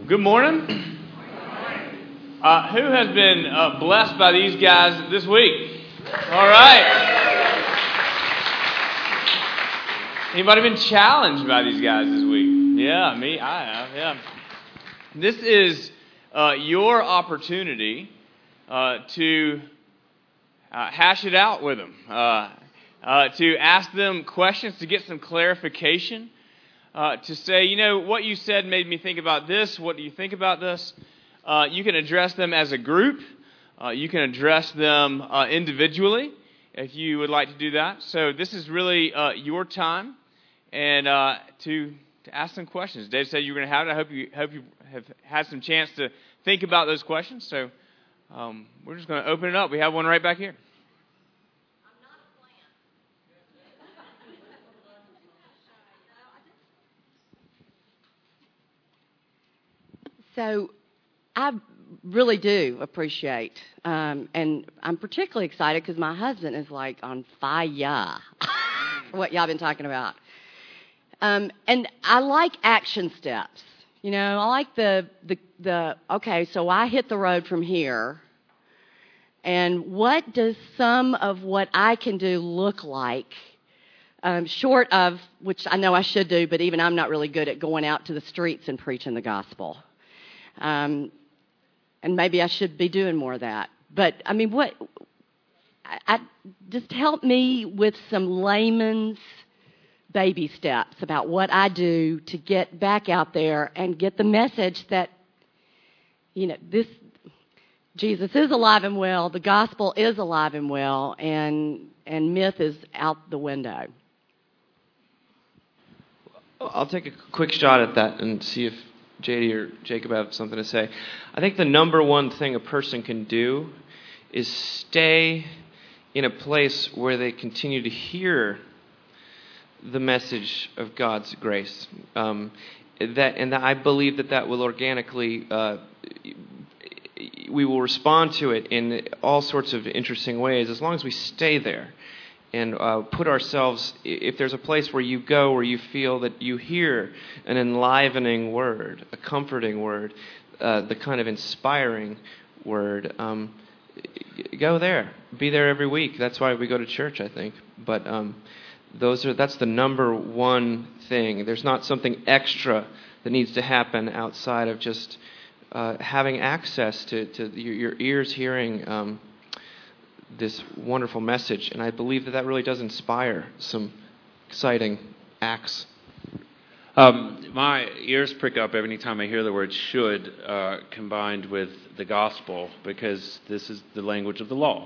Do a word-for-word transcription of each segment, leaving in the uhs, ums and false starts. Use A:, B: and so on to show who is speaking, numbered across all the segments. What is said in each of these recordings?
A: Good morning. Uh, who has been uh, blessed by these guys this week? All right. Anybody been challenged by these guys this week? Yeah, me, I have. Yeah. This is uh, your opportunity uh, to uh, hash it out with them, uh, uh, to ask them questions, to get some clarification. Uh, to say, you know, what you said made me think about this. What do you think about this? Uh, you can address them as a group. Uh, you can address them uh, individually if you would like to do that. So this is really uh, your time and uh, to to ask some questions. Dave said you were going to have it. I hope you hope you have had some chance to think about those questions. So um, we're just going to open it up. We have one right back here.
B: So I really do appreciate, um, and I'm particularly excited because my husband is like on fire for what y'all been talking about. Um, and I like action steps. You know, I like the, the, the, okay, so I hit the road from here, and what does some of what I can do look like? Um, short of, which I know I should do, but even I'm not really good at going out to the streets and preaching the gospel. Um, and maybe I should be doing more of that. But, I mean, what, I, I just help me with some layman's baby steps about what I do to get back out there and get the message that, you know, this, Jesus is alive and well, the gospel is alive and well, and, and myth is out the window.
C: I'll take a quick shot at that and see if J D or Jacob have something to say. I think the number one thing a person can do is stay in a place where they continue to hear the message of God's grace. Um, that, and that I believe that that will organically, uh, we will respond to it in all sorts of interesting ways as long as we stay there. And uh, put ourselves, if there's a place where you go where you feel that you hear an enlivening word, a comforting word, uh, the kind of inspiring word, um, go there. Be there every week. That's why we go to church, I think. But um, those are that's the number one thing. There's not something extra that needs to happen outside of just uh, having access to, to your, your ears hearing um this wonderful message, and I believe that that really does inspire some exciting acts.
D: Um, my ears prick up every time I hear the word should uh, combined with the gospel, because this is the language of the law.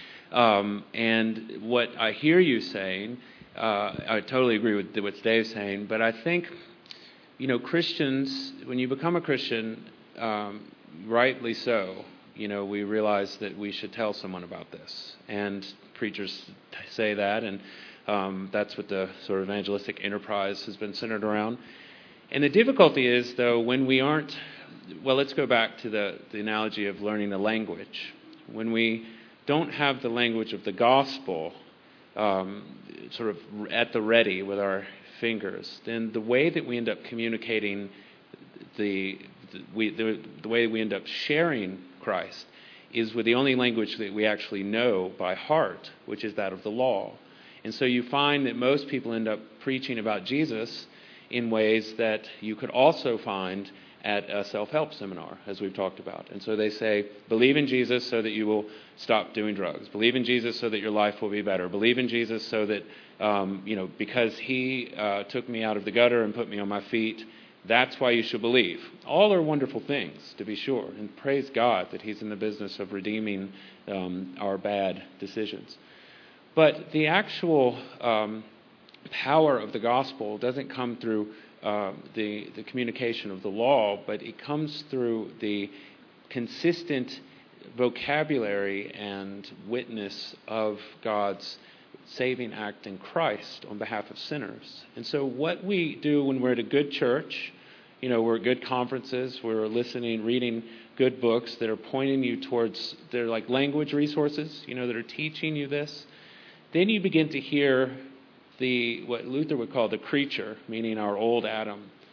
D: Um, and what I hear you saying, uh, I totally agree with what Dave's saying, but I think, you know, Christians, when you become a Christian, um, rightly so, you know, we realize that we should tell someone about this. And preachers say that, and um, that's what the sort of evangelistic enterprise has been centered around. And the difficulty is, though, when we aren't, well, let's go back to the, the analogy of learning the language. When we don't have the language of the gospel um, sort of at the ready with our fingers, then the way that we end up communicating, the, the, we, the, the way we end up sharing Christ is with the only language that we actually know by heart, which is that of the law. And so you find that most people end up preaching about Jesus in ways that you could also find at a self-help seminar, as we've talked about. And so they say, believe in Jesus so that you will stop doing drugs. Believe in Jesus so that your life will be better. Believe in Jesus so that, um, you know, because he uh, took me out of the gutter and put me on my feet, that's why you should believe. All are wonderful things, to be sure, and praise God that he's in the business of redeeming um, our bad decisions. But the actual um, power of the gospel doesn't come through uh, the, the communication of the law, but it comes through the consistent vocabulary and witness of God's saving act in Christ on behalf of sinners. And so what we do when we're at a good church, you know, we're at good conferences, we're listening, reading good books that are pointing you towards, they're like language resources, you know, that are teaching you this. Then you begin to hear the, what Luther would call the creature, meaning our old Adam,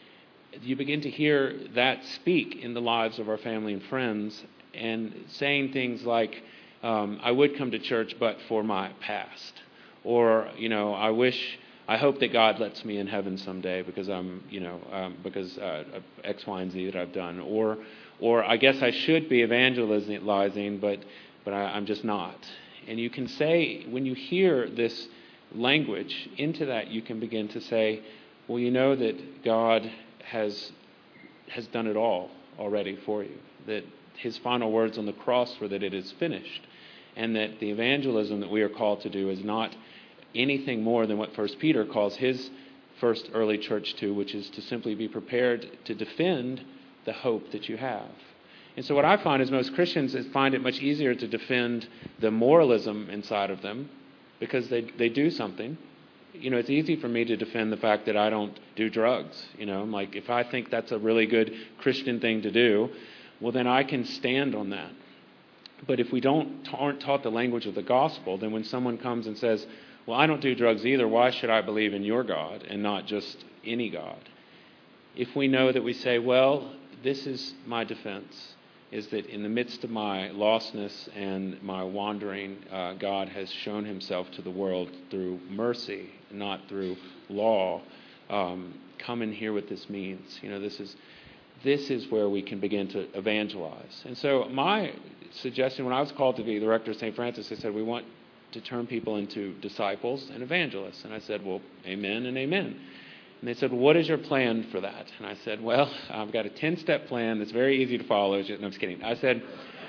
D: you begin to hear that speak in the lives of our family and friends, and saying things like, um, I would come to church but for my past. Or, you know, I wish, I hope that God lets me in heaven someday because I'm, you know, um, because uh, of X, Y, and Z that I've done. Or, or I guess I should be evangelizing, but, but I, I'm just not. And you can say, when you hear this language into that, you can begin to say, well, you know that God has has done it all already for you. That his final words on the cross were that it is finished. And that the evangelism that we are called to do is not anything more than what First Peter calls his first early church to, which is to simply be prepared to defend the hope that you have. And so what I find is most Christians find it much easier to defend the moralism inside of them because they, they do something. You know, it's easy for me to defend the fact that I don't do drugs. You know, I'm like, if I think that's a really good Christian thing to do, well, then I can stand on that. But if we don't aren't taught the language of the gospel, then when someone comes and says, well, I don't do drugs either, why should I believe in your God and not just any God? If we know that we say, well, this is my defense, is that in the midst of my lostness and my wandering, uh, God has shown himself to the world through mercy, not through law. Um, come and hear what this means. You know, this is this is where we can begin to evangelize. And so my suggestion, when I was called to be the rector of Saint Francis, they said, we want to turn people into disciples and evangelists. And I said, well, amen and amen. And they said, well, what is your plan for that? And I said, well, I've got a ten-step plan that's very easy to follow. No, I'm just kidding. I said,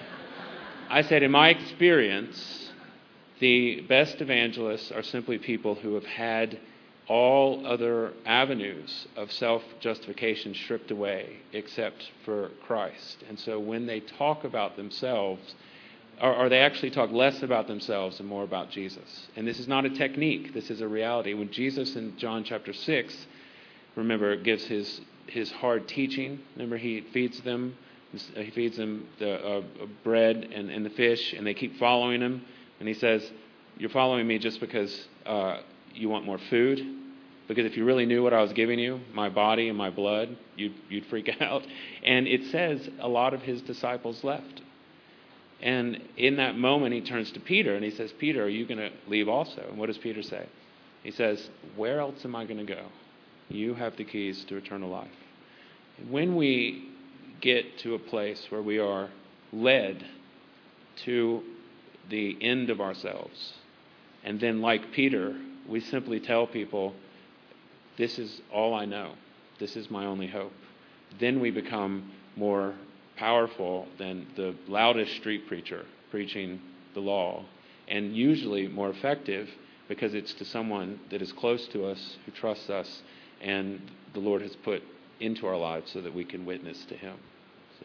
D: I said, in my experience, the best evangelists are simply people who have had all other avenues of self-justification stripped away except for Christ. And so when they talk about themselves, or, or they actually talk less about themselves and more about Jesus. And this is not a technique. This is a reality. When Jesus in John chapter six, remember, gives his his hard teaching. Remember, he feeds them. He feeds them the uh, bread and, and the fish, and they keep following him. And he says, you're following me just because uh, you want more food? Because if you really knew what I was giving you, my body and my blood, you'd, you'd freak out. And it says a lot of his disciples left. And in that moment, he turns to Peter, and he says, Peter, are you going to leave also? And what does Peter say? He says, where else am I going to go? You have the keys to eternal life. When we get to a place where we are led to the end of ourselves, and then like Peter, we simply tell people, this is all I know. This is my only hope. Then we become more powerful than the loudest street preacher preaching the law, and usually more effective because it's to someone that is close to us, who trusts us, and the Lord has put into our lives so that we can witness to him. So,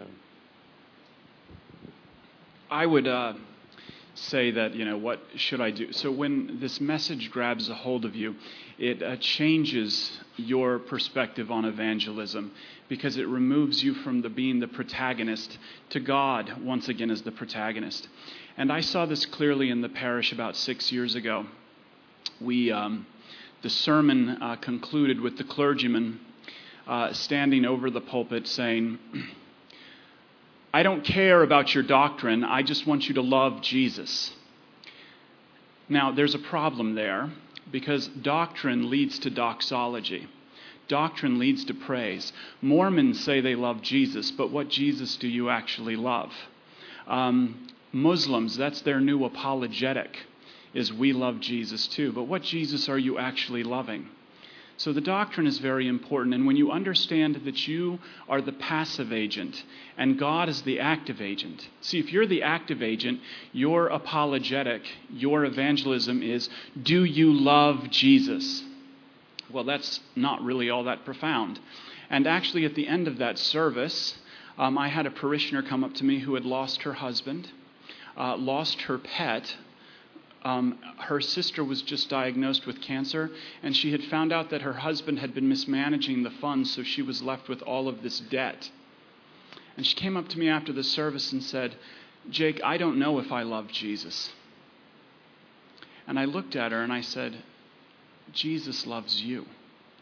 E: I would uh, say that, you know, what should I do? So when this message grabs a hold of you, it uh, changes your perspective on evangelism because it removes you from the being the protagonist to God once again as the protagonist. And I saw this clearly in the parish about six years ago. We... Um, The sermon uh, concluded with the clergyman uh, standing over the pulpit saying, I don't care about your doctrine, I just want you to love Jesus. Now, there's a problem there because doctrine leads to doxology. Doctrine leads to praise. Mormons say they love Jesus, but what Jesus do you actually love? Um, Muslims, that's their new apologetic, is we love Jesus too. But what Jesus are you actually loving? So the doctrine is very important. And when you understand that you are the passive agent and God is the active agent. See, if you're the active agent, your apologetic, your evangelism is, do you love Jesus? Well, that's not really all that profound. And actually at the end of that service, um, I had a parishioner come up to me who had lost her husband, uh, lost her pet. Um, her sister was just diagnosed with cancer, and she had found out that her husband had been mismanaging the funds, so she was left with all of this debt. And she came up to me after the service and said, Jake, I don't know if I love Jesus. And I looked at her and I said, Jesus loves you.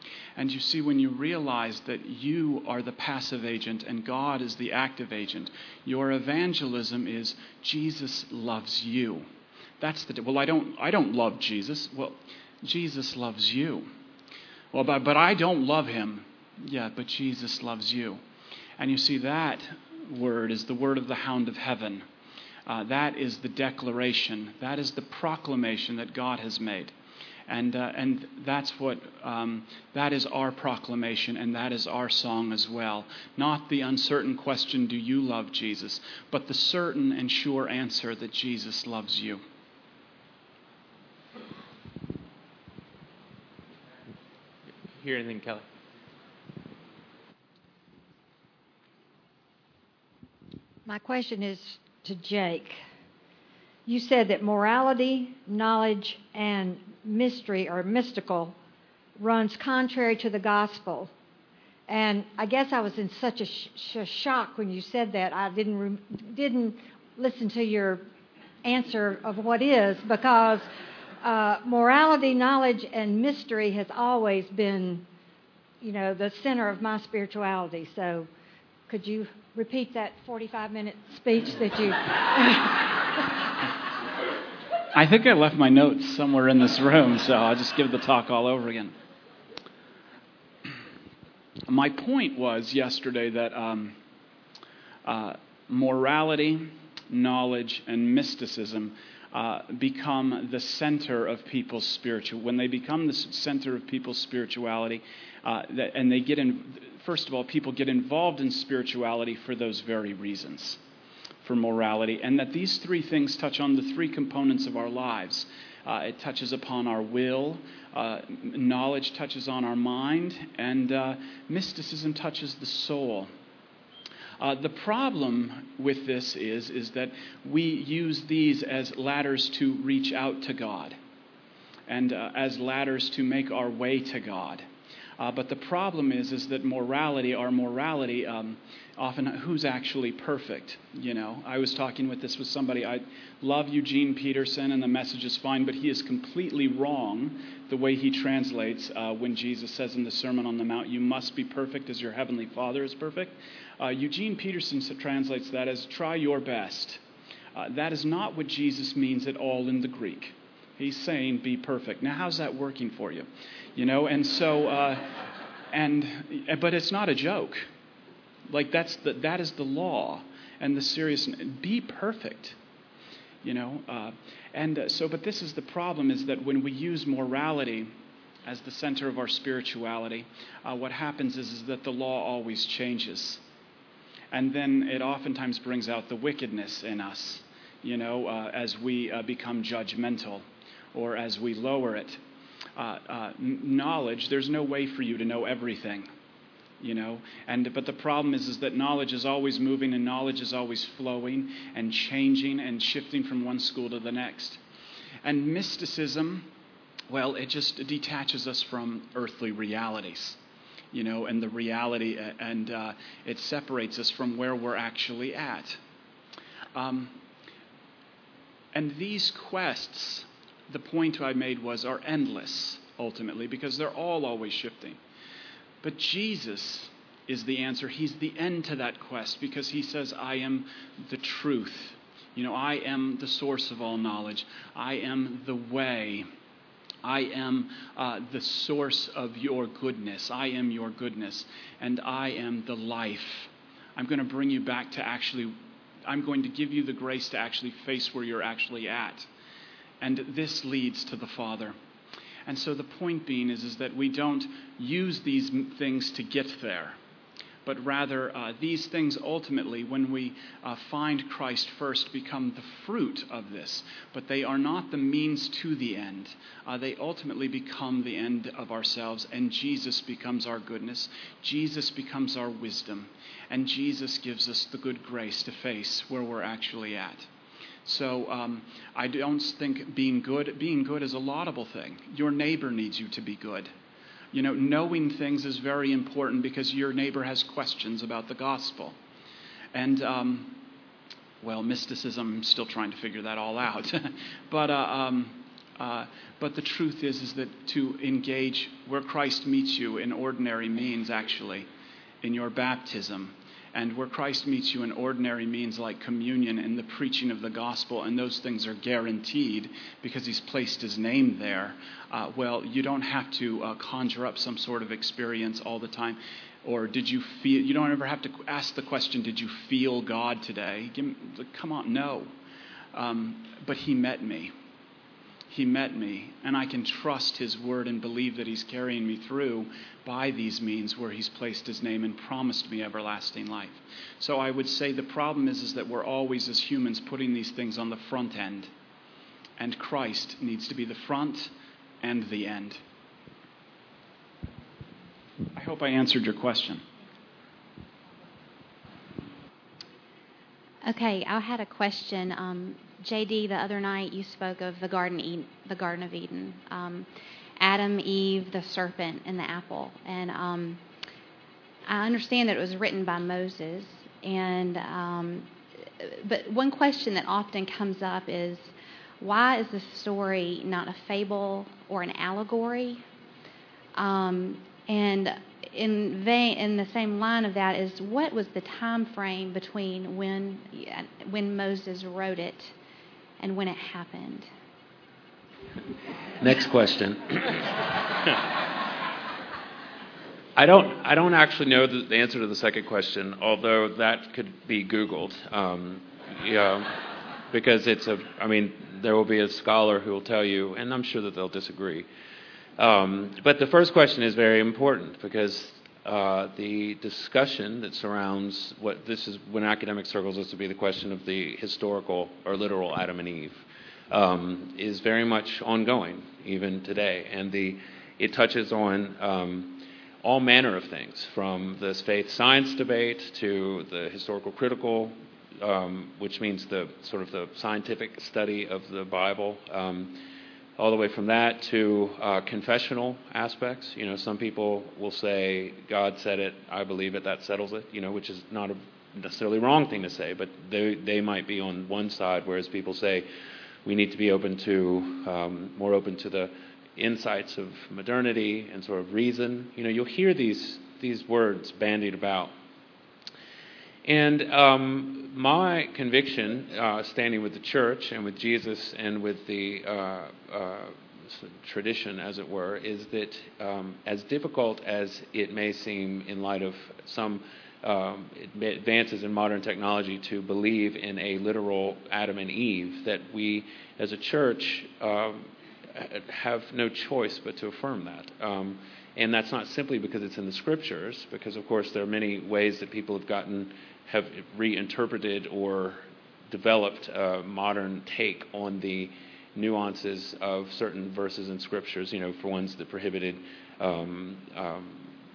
E: And you see, when you realize that you are the passive agent and God is the active agent, your evangelism is Jesus loves you. That's the, well, I don't, I don't love Jesus. Well, Jesus loves you. Well, but, but I don't love him. Yeah, but Jesus loves you. And you see, that word is the word of the hound of heaven. Uh, that is the declaration. That is the proclamation that God has made. And uh, and that's what, um, that is our proclamation, and that is our song as well. Not the uncertain question, do you love Jesus? But the certain and sure answer that Jesus loves you.
C: Hear anything, Kelly?
F: My question is to Jake. You said that morality, knowledge, and mystery or mystical runs contrary to the gospel. And I guess I was in such a sh- sh- shock when you said that. I didn't re- didn't listen to your answer of what is, because uh, morality, knowledge, and mystery has always been, you know, the center of my spirituality. So could you repeat that forty-five minute speech that you...
E: I think I left my notes somewhere in this room, so I'll just give the talk all over again. My point was yesterday that um, uh, morality, knowledge, and mysticism uh, become the center of people's spiritual. When they become the center of people's spirituality, uh, that, and they get in, first of all, people get involved in spirituality for those very reasons. For morality, and that these three things touch on the three components of our lives. Uh, it touches upon our will, uh, knowledge touches on our mind, and uh, mysticism touches the soul. Uh, the problem with this is, is that we use these as ladders to reach out to God, and uh, as ladders to make our way to God. Uh, but the problem is, is that morality, our morality, um, often who's actually perfect? You know, I was talking with this with somebody. I love Eugene Peterson, and the message is fine, but he is completely wrong the way he translates uh, when Jesus says in the Sermon on the Mount, "You must be perfect as your heavenly Father is perfect." Uh, Eugene Peterson translates that as "try your best." Uh, that is not what Jesus means at all in the Greek. He's saying, be perfect. Now, how's that working for you? You know, and so, uh, and, but it's not a joke. Like, that's the, that is the law and the seriousness. Be perfect, you know. Uh, and uh, so, but this is the problem, is that when we use morality as the center of our spirituality, uh, what happens is, is that the law always changes. And then it oftentimes brings out the wickedness in us, you know, uh, as we uh, become judgmental, or as we lower it. Uh, uh, knowledge, there's no way for you to know everything, you know. And but the problem is, is that knowledge is always moving, and knowledge is always flowing and changing and shifting from one school to the next. And mysticism, well, it just detaches us from earthly realities, you know, and the reality, and uh, it separates us from where we're actually at. Um, and these quests, the point I made was, are endless, ultimately, because they're all always shifting. But Jesus is the answer. He's the end to that quest, because he says, I am the truth. You know, I am the source of all knowledge. I am the way. I am uh, the source of your goodness. I am your goodness. And I am the life. I'm going to bring you back to actually, I'm going to give you the grace to actually face where you're actually at. And this leads to the Father. And so the point being is, is that we don't use these things to get there, but rather uh, these things ultimately, when we uh, find Christ first, become the fruit of this. But they are not the means to the end. Uh, they ultimately become the end of ourselves, and Jesus becomes our goodness. Jesus becomes our wisdom, and Jesus gives us the good grace to face where we're actually at. So um, I don't think being good, being good is a laudable thing. Your neighbor needs you to be good. You know, knowing things is very important, because your neighbor has questions about the gospel. And, um, well, mysticism, I'm still trying to figure that all out. but uh, um, Uh, but the truth is, is that to engage where Christ meets you in ordinary means, actually, in your baptism, and where Christ meets you in ordinary means like communion and the preaching of the gospel, and those things are guaranteed because he's placed his name there, uh, well, you don't have to uh, conjure up some sort of experience all the time. Or did you feel, you don't ever have to ask the question, did you feel God today? Give me, come on, no. Um, but he met me. He met me, and I can trust his word and believe that he's carrying me through by these means where he's placed his name and promised me everlasting life. So I would say the problem is, is that we're always, as humans, putting these things on the front end. And Christ needs to be the front and the end. I hope I answered your question.
G: Okay, I had a question. Um, J D, the other night you spoke of the Garden, Eden, the Garden of Eden, um, Adam, Eve, the serpent, and the apple. And um, I understand that it was written by Moses. And um, but one question that often comes up is, why is this story not a fable or an allegory? Um, and in vein, in the same line of that is, what was the time frame between when when Moses wrote it and when it happened?
D: Next question. I don't. I don't actually know the, the answer to the second question, although that could be Googled. Um, yeah, because it's a. I mean, there will be a scholar who will tell you, and I'm sure that they'll disagree. Um, but the first question is very important because uh, the discussion that surrounds what this is, when academic circles, this would be the question of the historical or literal Adam and Eve, um, is very much ongoing even today, and the it touches on um, all manner of things, from this faith-science debate to the historical critical, um, which means the sort of the scientific study of the Bible. Um, all the way from that to uh, confessional aspects. You know, some people will say, God said it, I believe it, that settles it, you know, which is not a necessarily wrong thing to say, but they they might be on one side, whereas people say we need to be open to, um, more open to the insights of modernity and sort of reason. You know, you'll hear these these words bandied about. And um, my conviction, uh, standing with the church and with Jesus and with the uh, uh, tradition, as it were, is that um, as difficult as it may seem in light of some um, advances in modern technology to believe in a literal Adam and Eve, that we as a church um, have no choice but to affirm that. Um, and that's not simply because it's in the scriptures, because of course there are many ways that people have gotten have reinterpreted or developed a modern take on the nuances of certain verses in scriptures, you know, for ones that prohibited um, um,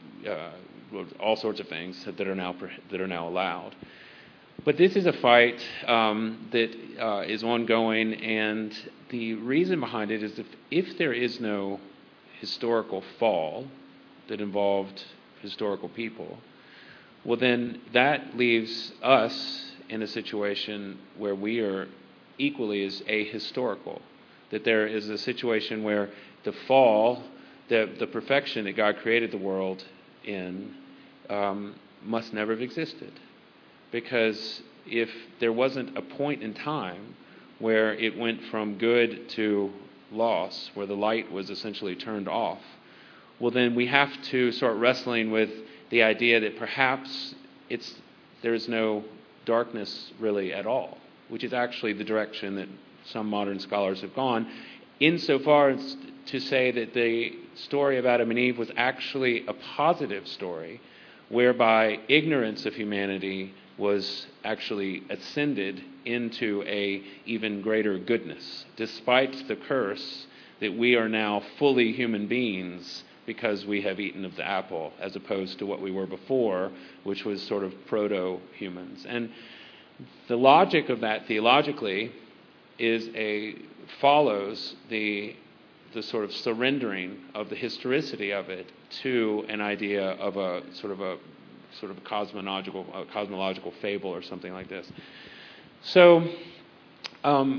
D: uh, all sorts of things that are now that are now allowed. But this is a fight um, that uh, is ongoing, and the reason behind it is if, if there is no historical fall that involved historical people, well, then that leaves us in a situation where we are equally as ahistorical. That there is a situation where the fall, the, the perfection that God created the world in, um, must never have existed. Because if there wasn't a point in time where it went from good to loss, where the light was essentially turned off, well, then we have to start wrestling with the idea that perhaps it's there is no darkness really at all, which is actually the direction that some modern scholars have gone, insofar as to say that the story of Adam and Eve was actually a positive story, whereby ignorance of humanity was actually ascended into a even greater goodness, despite the curse that we are now fully human beings because we have eaten of the apple, as opposed to what we were before, which was sort of proto-humans. And the logic of that theologically is a follows the the sort of surrendering of the historicity of it to an idea of a sort of a sort of a cosmological a cosmological fable or something like this. So um,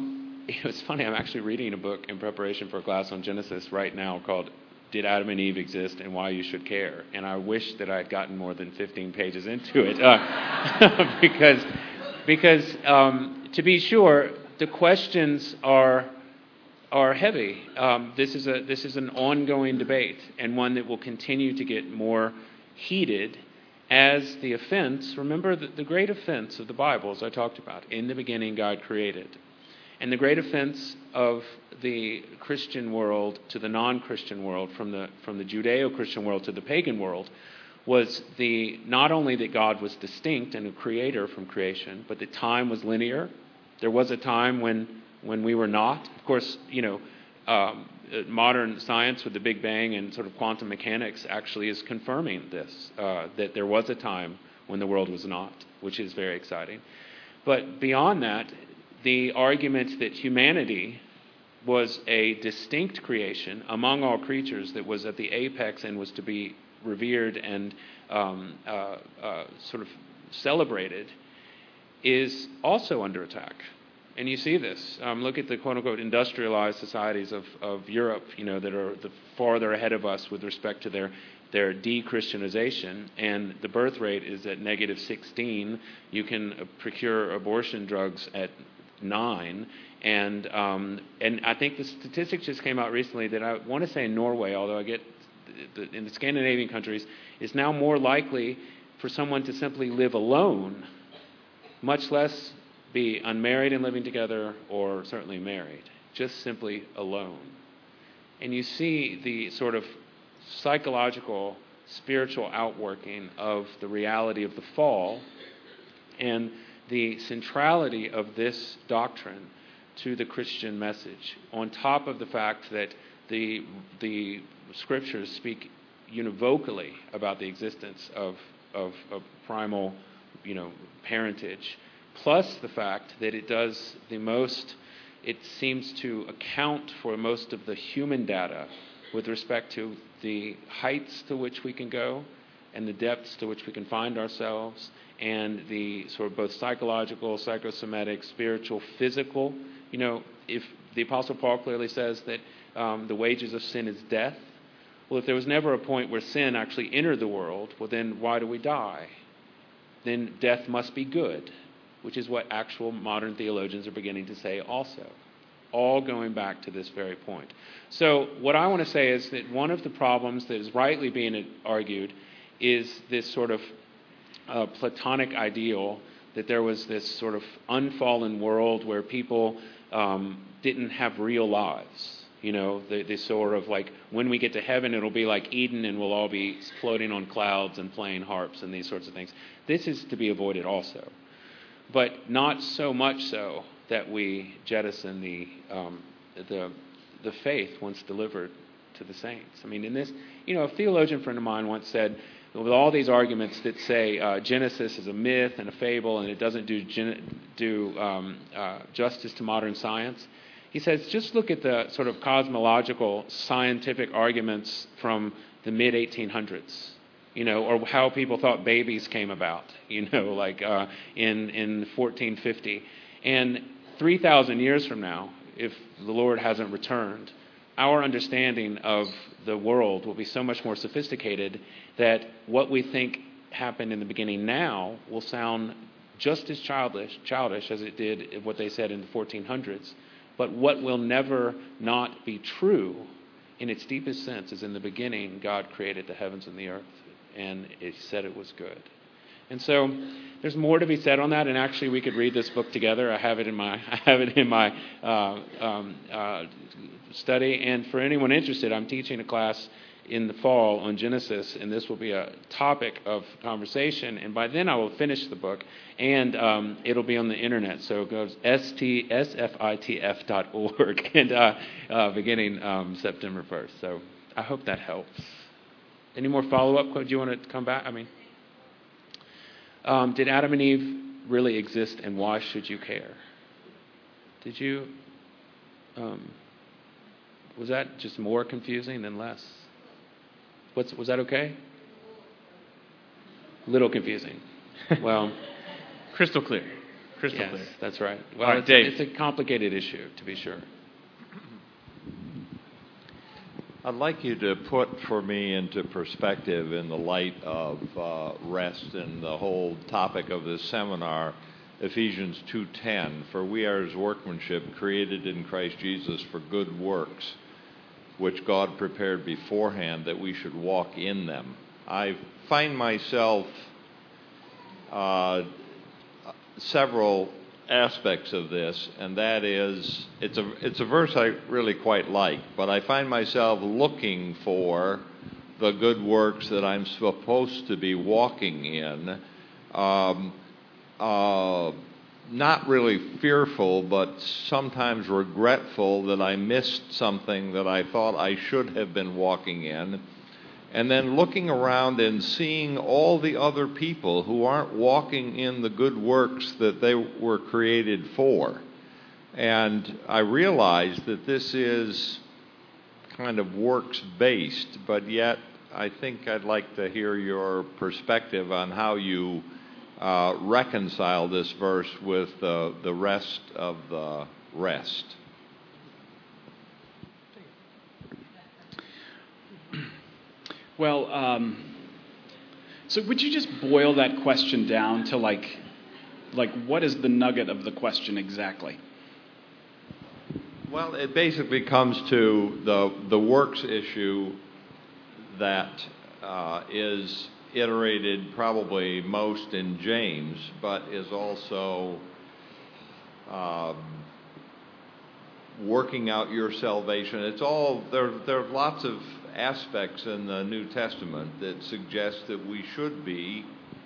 D: it was funny, I'm actually reading a book in preparation for a class on Genesis right now called Did Adam and Eve Exist and Why You Should Care? And I wish that I had gotten more than fifteen pages into it. Uh, because, because um, to be sure, the questions are are heavy. Um, this is a this is an ongoing debate, and one that will continue to get more heated as the offense. Remember the, the great offense of the Bible, as I talked about. In the beginning, God created. And the great offense of the Christian world to the non-Christian world, from the from the Judeo-Christian world to the pagan world, was the not only that God was distinct and a creator from creation, but that time was linear. There was a time when when we were not. Of course, you know, um, modern science with the Big Bang and sort of quantum mechanics actually is confirming this, uh, that there was a time when the world was not, which is very exciting. But beyond that, the argument that humanity was a distinct creation among all creatures that was at the apex and was to be revered and um, uh, uh, sort of celebrated is also under attack. And you see this. Um, look at the quote-unquote industrialized societies of, of Europe, you know, that are the farther ahead of us with respect to their their de-Christianization, and the birth rate is at negative sixteen. You can uh, procure abortion drugs at nine, and um, and I think the statistics just came out recently that I want to say in Norway, although I get the, the, in the Scandinavian countries, it's now more likely for someone to simply live alone, much less be unmarried and living together, or certainly married, just simply alone. And you see the sort of psychological, spiritual outworking of the reality of the fall and the centrality of this doctrine to the Christian message, on top of the fact that the the scriptures speak univocally about the existence of of, of primal, you know, parentage, plus the fact that it does the most, it seems to account for most of the human data with respect to the heights to which we can go and the depths to which we can find ourselves, and the sort of both psychological, psychosomatic, spiritual, physical. You know, if the Apostle Paul clearly says that um, the wages of sin is death, well, if there was never a point where sin actually entered the world, well, then why do we die? Then death must be good, which is what actual modern theologians are beginning to say also, all going back to this very point. So what I want to say is that one of the problems that is rightly being argued is this sort of uh, Platonic ideal that there was this sort of unfallen world where people um, didn't have real lives. You know, they, they sort of like, when we get to heaven, it'll be like Eden and we'll all be floating on clouds and playing harps and these sorts of things. This is to be avoided also. But not so much so that we jettison the um, the the faith once delivered to the saints. I mean, in this, you know, a theologian friend of mine once said, with all these arguments that say uh, Genesis is a myth and a fable and it doesn't do gen- do um, uh, justice to modern science, he says, just look at the sort of cosmological scientific arguments from the mid eighteen hundreds. You know, or how people thought babies came about, you know, like uh, in in fourteen fifty. And three thousand years from now, if the Lord hasn't returned, our understanding of the world will be so much more sophisticated that what we think happened in the beginning now will sound just as childish, childish as it did what they said in the fourteen hundreds. But what will never not be true in its deepest sense is in the beginning, God created the heavens and the earth, and it said it was good. And so there's more to be said on that, and actually we could read this book together. I have it in my I have it in my uh, um, uh, study, and for anyone interested, I'm teaching a class in the fall on Genesis, and this will be a topic of conversation, and by then I will finish the book, and um, it'll be on the internet, so go to S T S F I T F dot org, and uh, uh, beginning um, September first. So I hope that helps. Any more follow-up? Do you want to come back? I mean, um, did Adam and Eve really exist, and why should you care? Did you, um, was that just more confusing than less? What's, was that okay? Little confusing. Well,
A: crystal clear. Crystal
D: Yes,
A: clear.
D: that's right. Well,
A: All right,
D: it's,
A: Dave.
D: it's a complicated issue, to be sure.
H: I'd like you to put for me into perspective in the light of uh, rest and the whole topic of this seminar, Ephesians two ten, for we are his workmanship created in Christ Jesus for good works, which God prepared beforehand that we should walk in them. I find myself uh, several aspects of this, and that is, it's a it's a verse I really quite like, but I find myself looking for the good works that I'm supposed to be walking in, um, uh, not really fearful, but sometimes regretful that I missed something that I thought I should have been walking in. And then looking around and seeing all the other people who aren't walking in the good works that they were created for. And I realize that this is kind of works-based, but yet I think I'd like to hear your perspective on how you uh, reconcile this verse with uh, the rest of the rest.
E: Well, um, so would you just boil that question down to like, like what is the nugget of the question exactly?
H: Well, it basically comes to the the works issue that uh, is iterated probably most in James, but is also um, working out your salvation. It's all there. There are lots of aspects in the New Testament that suggest that we should be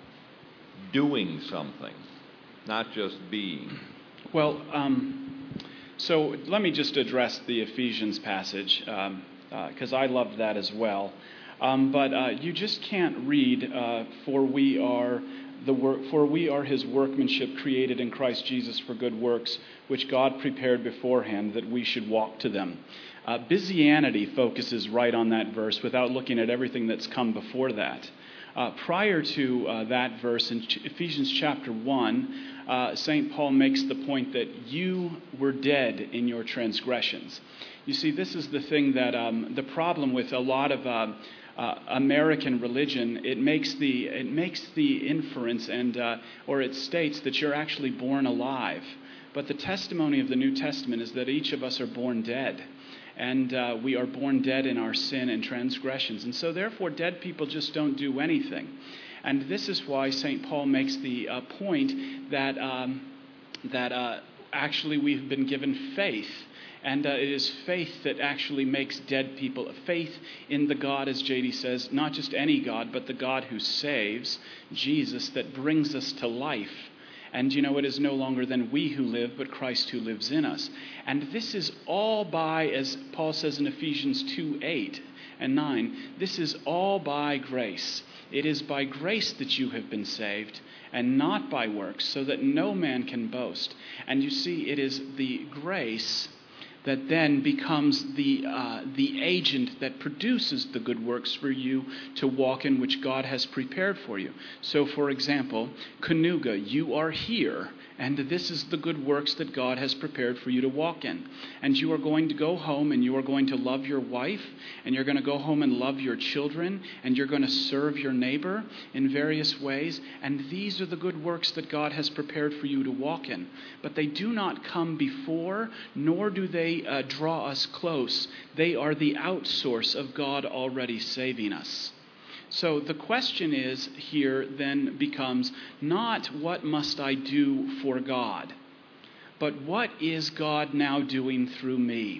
H: doing something, not just being.
E: Well, um, so let me just address the Ephesians passage, um, because uh, I loved that as well. Um, but uh, you just can't read, uh, for we are the work, for we are his workmanship created in Christ Jesus for good works, which God prepared beforehand that we should walk to them. Uh, Bizianity focuses right on that verse without looking at everything that's come before that. Uh, prior to uh, that verse in Ch- Ephesians chapter one, uh, Saint Paul makes the point that you were dead in your transgressions. You see, this is the thing that um, the problem with a lot of uh, uh, American religion. It makes the it makes the inference and uh, or it states that you're actually born alive. But the testimony of the New Testament is that each of us are born dead. And uh, we are born dead in our sin and transgressions. And so therefore, dead people just don't do anything. And this is why Saint Paul makes the uh, point that, um, that uh, actually we've been given faith. And uh, it is faith that actually makes dead people. Faith in the God, as J D says, not just any God, but the God who saves, Jesus, that brings us to life. And, you know, it is no longer then we who live, but Christ who lives in us. And this is all by, as Paul says in Ephesians two, eight and nine, this is all by grace. It is by grace that you have been saved, and not by works, so that no man can boast. And you see, it is the grace that then becomes the uh, the agent that produces the good works for you to walk in, which God has prepared for you. So, for example, Kanuga, you are here, and this is the good works that God has prepared for you to walk in. And you are going to go home, and you are going to love your wife, and you're going to go home and love your children, and you're going to serve your neighbor in various ways. And these are the good works that God has prepared for you to walk in. But they do not come before, nor do they Uh, draw us close. They are the outsource of God already saving us. So the question is here then becomes not what must I do for God, but what is God now doing through me?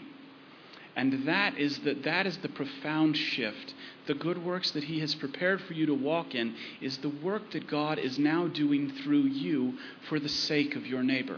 E: And that is the, that is the profound shift. The good works that he has prepared for you to walk in is the work that God is now doing through you for the sake of your neighbor.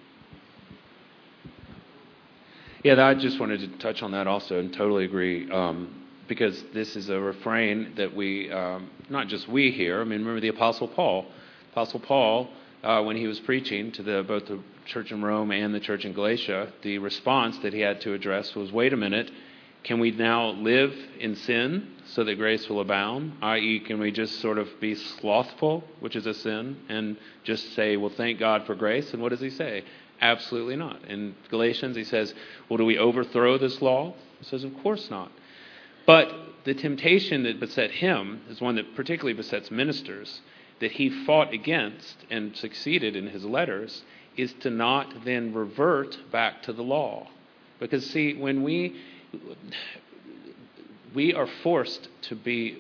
D: Yeah, I just wanted to touch on that also and totally agree, um, because this is a refrain that we, um, not just we hear. I mean, remember the Apostle Paul. Apostle Paul, uh, when he was preaching to the, both the church in Rome and the church in Galatia, the response that he had to address was, wait a minute, Can we now live in sin so that grace will abound? that is, can we just sort of be slothful, which is a sin, and just say, well, thank God for grace? And what does he say? Absolutely not. In Galatians, he says, well, do we overthrow this law? He says, of course not. But the temptation that beset him is one that particularly besets ministers, that he fought against and succeeded in his letters, is to not then revert back to the law. Because, see, when we we are forced to be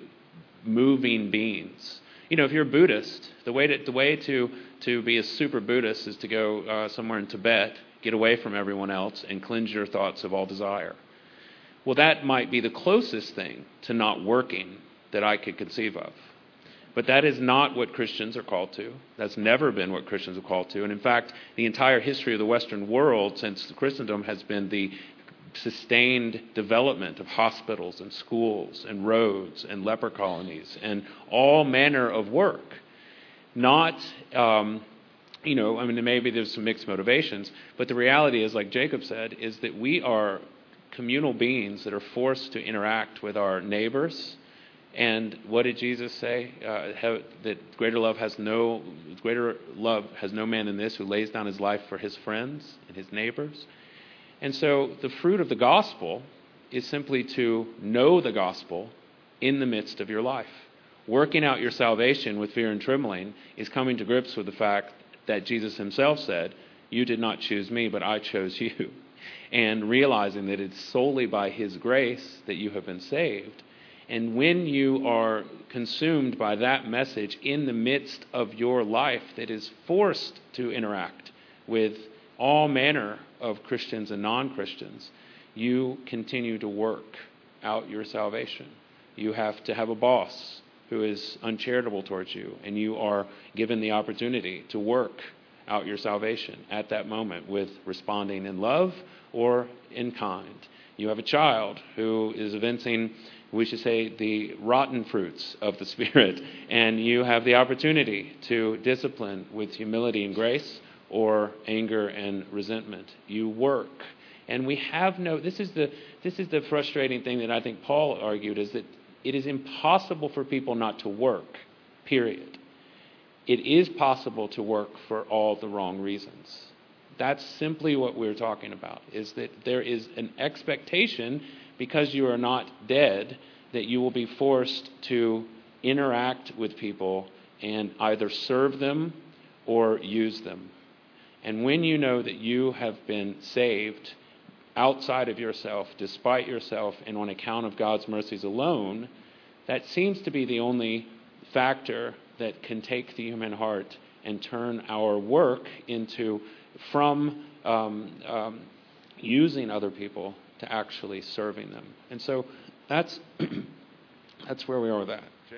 D: moving beings. You know, if you're a Buddhist, the way to the way to, to be a super Buddhist is to go uh, somewhere in Tibet, get away from everyone else, and cleanse your thoughts of all desire. Well, that might be the closest thing to not working that I could conceive of. But that is not what Christians are called to. That's never been what Christians are called to. And in fact, the entire history of the Western world since Christendom has been the sustained development of hospitals and schools and roads and leper colonies and all manner of work. Not, um, you know, I mean, maybe there's some mixed motivations, but the reality is, like Jacob said, is that we are communal beings that are forced to interact with our neighbors. And what did Jesus say? Uh, have, that greater love has no greater love has no man than this, who lays down his life for his friends and his neighbors. And so the fruit of the gospel is simply to know the gospel in the midst of your life. Working out your salvation with fear and trembling is coming to grips with the fact that Jesus himself said, you did not choose me, but I chose you. And realizing that it's solely by his grace that you have been saved. And when you are consumed by that message in the midst of your life that is forced to interact with all manner of Christians and non-Christians, you continue to work out your salvation. You have to have a boss who is uncharitable towards you, and you are given the opportunity to work out your salvation at that moment with responding in love or in kind. You have a child who is evincing, we should say, the rotten fruits of the Spirit, and you have the opportunity to discipline with humility and grace or anger and resentment. You work. And we have no, this is the this is the frustrating thing that I think Paul argued, is that it is impossible for people not to work, period. It is possible to work for all the wrong reasons. That's simply what we're talking about, is that there is an expectation, because you are not dead, that you will be forced to interact with people and either serve them or use them. And when you know that you have been saved outside of yourself, despite yourself, and on account of God's mercies alone, that seems to be the only factor that can take the human heart and turn our work into, from um, um, using other people to actually serving them. And so that's that's where we are with that. Jake?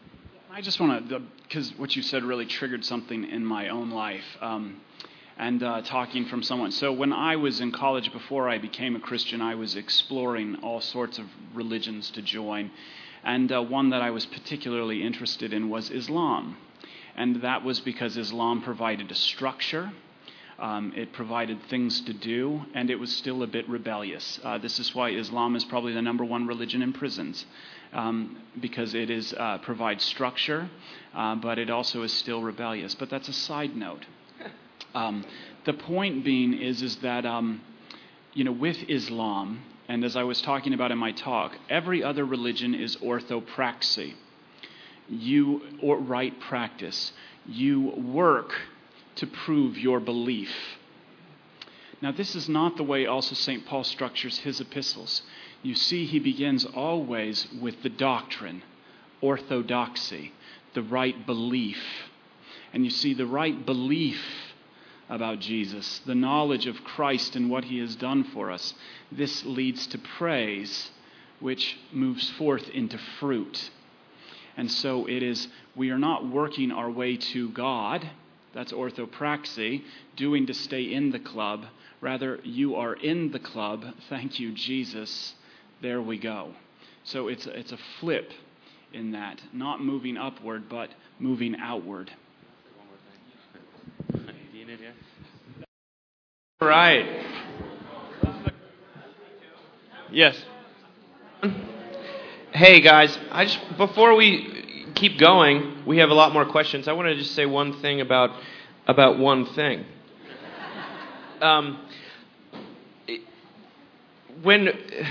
E: I just want to, because what you said really triggered something in my own life. Um, and uh, talking from someone. So when I was in college, before I became a Christian, I was exploring all sorts of religions to join. And uh, one that I was particularly interested in was Islam. And that was because Islam provided a structure. Um, it provided things to do, and it was still a bit rebellious. Uh, this is why Islam is probably the number one religion in prisons, um, because it is uh, provides structure, uh, but it also is still rebellious. But that's a side note. Um, the point being is, is that, um, you know, with Islam, and as I was talking about in my talk, every other religion is orthopraxy. You, or right practice. You work to prove your belief. Now, this is not the way also Saint Paul structures his epistles. You see, he begins always with the doctrine, orthodoxy, the right belief. And you see, the right belief about Jesus, the knowledge of Christ and what he has done for us, this leads to praise, which moves forth into fruit. And so it is, we are not working our way to God. That's orthopraxy, doing to stay in the club. Rather, you are in the club. Thank you, Jesus. There we go. So it's a, it's a flip in that, not moving upward, but moving outward.
A: Right. Yes.
C: Hey guys, I just before we keep going, we have a lot more questions. I want to just say one thing about about one thing. Um, when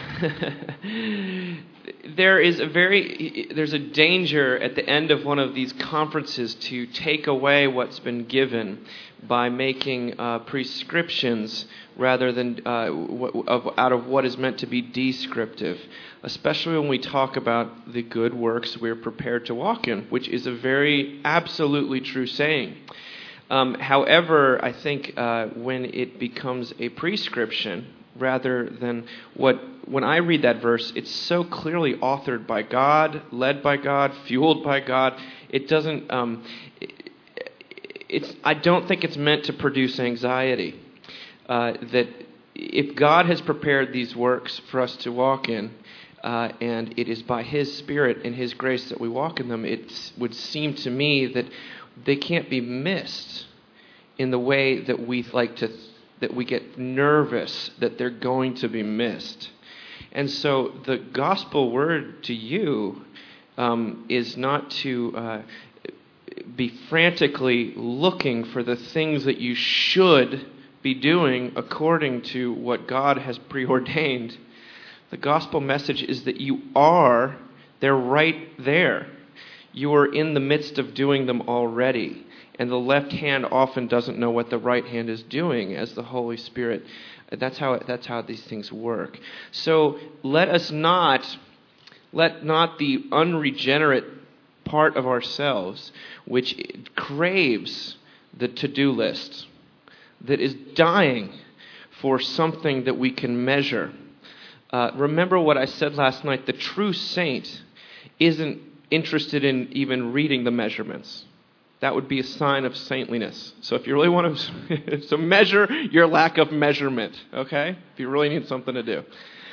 C: there is a very there's a danger at the end of one of these conferences to take away what's been given by making uh, prescriptions rather than uh, w- of, out of what is meant to be descriptive, especially when we talk about the good works we're prepared to walk in, which is a very absolutely true saying. Um, however, I think uh, when it becomes a prescription rather than what, when I read that verse, it's so clearly authored by God, led by God, fueled by God. It doesn't. Um, it, it's. I don't think it's meant to produce anxiety. Uh, that if God has prepared these works for us to walk in, uh, and it is by His Spirit and His grace that we walk in them, it would seem to me that they can't be missed in the way that we like to, that we get nervous that they're going to be missed. And so the gospel word to you um, is not to uh, be frantically looking for the things that you should be doing according to what God has preordained. The gospel message is that you are, they're right there. You are in the midst of doing them already. And the left hand often doesn't know what the right hand is doing as the Holy Spirit. That's how that's how these things work. So let us not, let not the unregenerate part of ourselves, which craves the to-do list, that is dying for something that we can measure. Uh, remember what I said last night. The true saint isn't interested in even reading the measurements. That would be a sign of saintliness. So if you really want to so measure your lack of measurement, okay? If you really need something to do.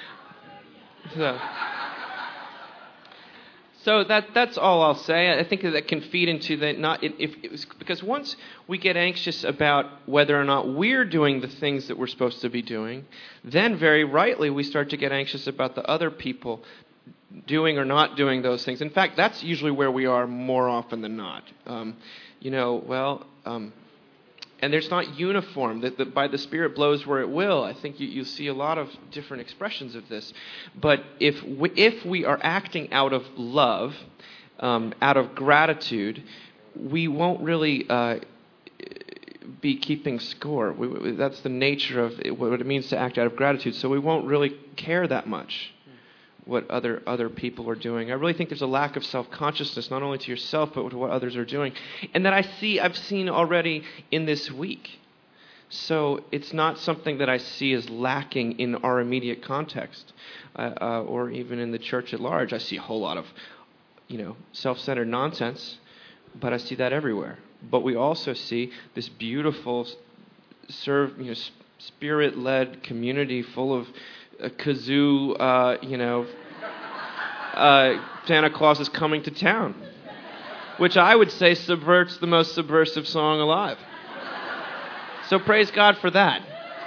C: So, so that that's all I'll say. I think that, that can feed into the not if, if it was, because once we get anxious about whether or not we're doing the things that we're supposed to be doing, then very rightly we start to get anxious about the other people doing or not doing those things. In fact, that's usually where we are more often than not. Um, you know, well, um, and there's not uniform. That the, by the Spirit blows where it will. I think you, you'll see a lot of different expressions of this. But if we, if we are acting out of love, um, out of gratitude, we won't really uh, be keeping score. We, that's the nature of it, what it means to act out of gratitude. So we won't really care that much what other other people are doing. I really think there's a lack of self-consciousness, not only to yourself, but to what others are doing. And that I see, I've seen already in this week. So it's not something that I see as lacking in our immediate context, uh, uh, or even in the church at large. I see a whole lot of, you know, self-centered nonsense, but I see that everywhere. But we also see this beautiful, serve, you know, spirit-led community full of a kazoo, uh, you know, uh, Santa Claus is coming to town, which I would say subverts the most subversive song alive. So praise God for that.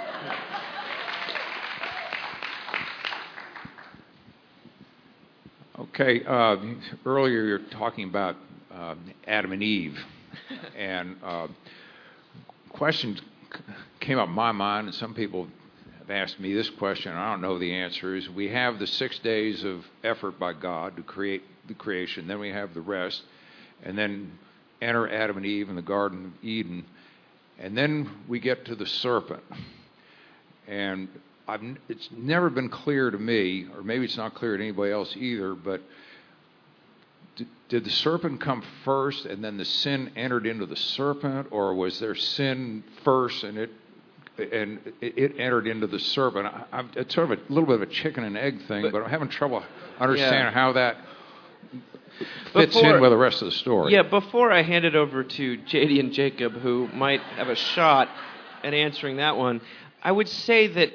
I: Okay, uh, earlier you were talking about uh, Adam and Eve, and uh, questions came up in my mind, and some people asked me this question, and I don't know the answer, is we have the six days of effort by God to create the creation, then we have the rest, and then enter Adam and Eve in the Garden of Eden, and then we get to the serpent. And I've, it's never been clear to me, or maybe it's not clear to anybody else either, but did, did the serpent come first and then the sin entered into the serpent, or was there sin first and it and it entered into the serpent? I, it's sort of a little bit of a chicken and egg thing, but, but I'm having trouble understanding yeah. how that fits before, in with the rest of the story.
C: Yeah, before I hand it over to J D and Jacob, who might have a shot at answering that one, I would say that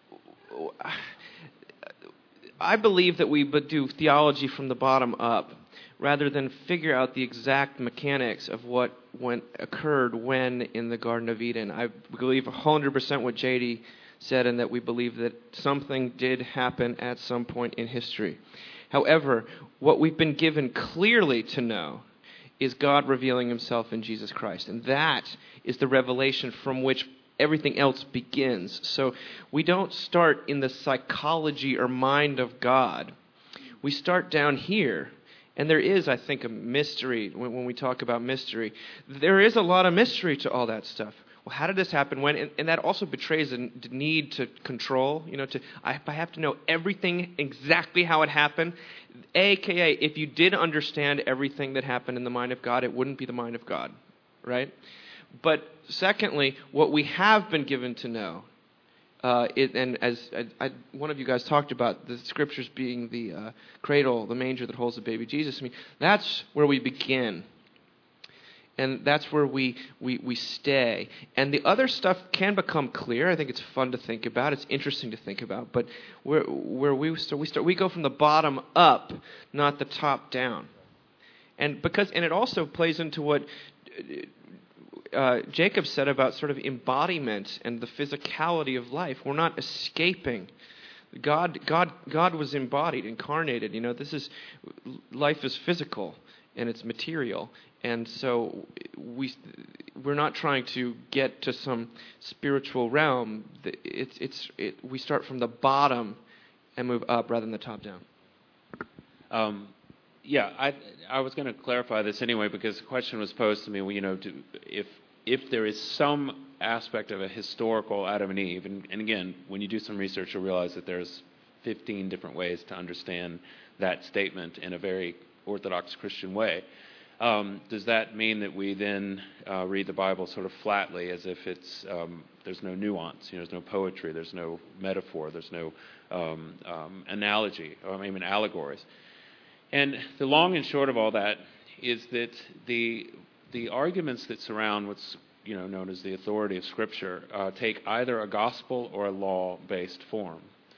C: I believe that we do theology from the bottom up, rather than figure out the exact mechanics of what went, occurred when in the Garden of Eden. I believe one hundred percent what J D said and that we believe that something did happen at some point in history. However, what we've been given clearly to know is God revealing himself in Jesus Christ. And that is the revelation from which everything else begins. So we don't start in the psychology or mind of God. We start down here. And there is, I think, a mystery when, when we talk about mystery. There is a lot of mystery to all that stuff. Well, how did this happen? When? And, and that also betrays a need to control. You know, to I, I have to know everything exactly how it happened. A K A, if you did understand everything that happened in the mind of God, it wouldn't be the mind of God, right? But secondly, what we have been given to know, uh, it, and as I, I, one of you guys talked about, the scriptures being the uh, cradle, the manger that holds the baby Jesus. I mean, that's where we begin. And that's where we, we, we stay. And the other stuff can become clear. I think it's fun to think about. It's interesting to think about. But where where we start, we start, we go from the bottom up, not the top down. And because and it also plays into what uh, Jacob said about sort of embodiment and the physicality of life. We're not escaping. God God God was embodied, incarnated. You know, this is life is physical and it's material. And so we, we're not trying to get to some spiritual realm. It's, it's, it, we start from the bottom and move up rather than the top down.
D: Um, yeah, I, I was going to clarify this anyway because the question was posed to me, well, you know, to, if, if there is some aspect of a historical Adam and Eve, and, and again, when you do some research, you'll realize that there's fifteen different ways to understand that statement in a very Orthodox Christian way. Um, does that mean that we then uh, read the Bible sort of flatly as if it's um, there's no nuance, you know, there's no poetry, there's no metaphor, there's no um, um, analogy, or even allegories? And the long and short of all that is that the the arguments that surround what's you know known as the authority of Scripture uh, take either a gospel or a law-based form.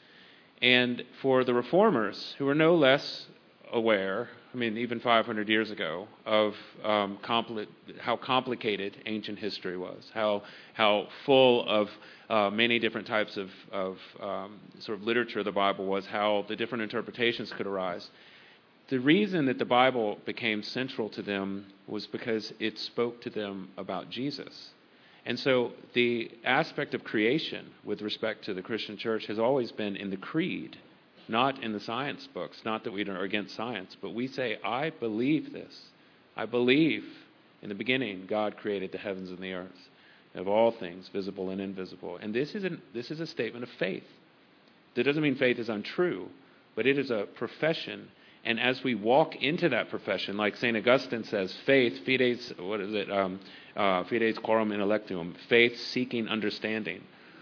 D: And for the reformers, who are no less aware, I mean, even five hundred years ago, of um, compli- how complicated ancient history was, how how full of uh, many different types of, of um, sort of literature the Bible was, how the different interpretations could arise. The reason that the Bible became central to them was because it spoke to them about Jesus. And so the aspect of creation with respect to the Christian church has always been in the creed, not in the science books. Not that we are against science, but we say, I believe this. I believe in the beginning God created the heavens and the earth, of all things, visible and invisible. And this is, an, this is a statement of faith. That doesn't mean faith is untrue, but it is a profession. And as we walk into that profession, like Saint Augustine says, faith, fides, what is it? Um, uh, fides coram intellectum, faith seeking understanding.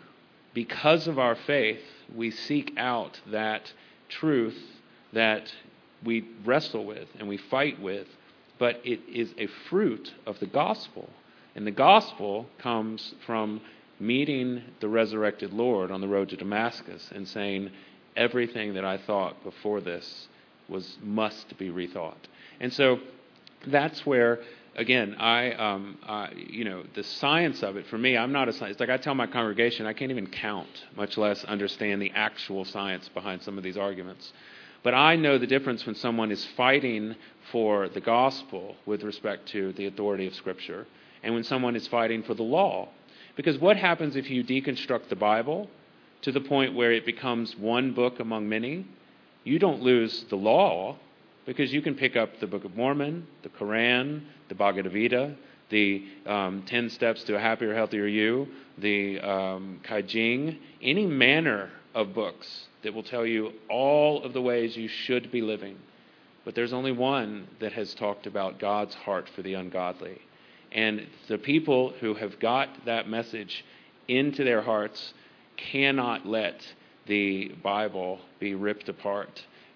D: Because of our faith, we seek out that truth that we wrestle with and we fight with, but it is a fruit of the gospel. And the gospel comes from meeting the resurrected Lord on the road to Damascus and saying, everything that I thought before this was must be rethought. And so that's where, again, I, um, uh, you know, the science of it, for me, I'm not a scientist. Like I tell my congregation, I can't even count, much less understand the actual science behind some of these arguments. But I know the difference when someone is fighting for the gospel with respect to the authority of Scripture and when someone is fighting for the law. Because what happens if you deconstruct the Bible to the point where it becomes one book among many? You don't lose the law, because you can pick up the Book of Mormon, the Quran, the Bhagavad Gita, the um, ten Steps to a Happier, Healthier You, the um, Kaijing, any manner of books that will tell you all of the ways you should be living. But there's only one that has talked about God's heart for the ungodly. And the people who have got that message into their hearts cannot let the Bible be ripped apart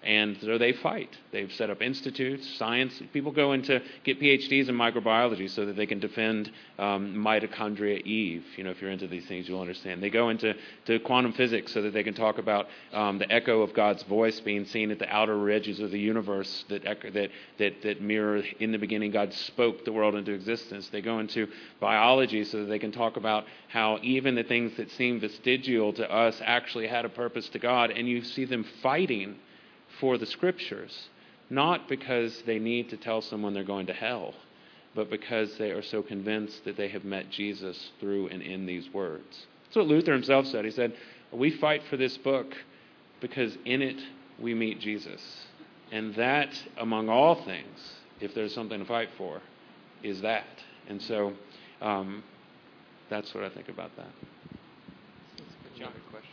D: And so they fight. They've set up institutes, science. People go into get P H Ds in microbiology so that they can defend um, mitochondria Eve. You know, if you're into these things, you'll understand. They go into to quantum physics so that they can talk about um, the echo of God's voice being seen at the outer edges of the universe that echo, that that that mirror. In the beginning, God spoke the world into existence. They go into biology so that they can talk about how even the things that seem vestigial to us actually had a purpose to God. And you see them fighting for the Scriptures, not because they need to tell someone they're going to hell, but because they are so convinced that they have met Jesus through and in these words. That's what Luther himself said. He said, we fight for this book because in it we meet Jesus. And that, among all things, if there's something to fight for, is that. And so um, that's what I think about that.
C: John, good question.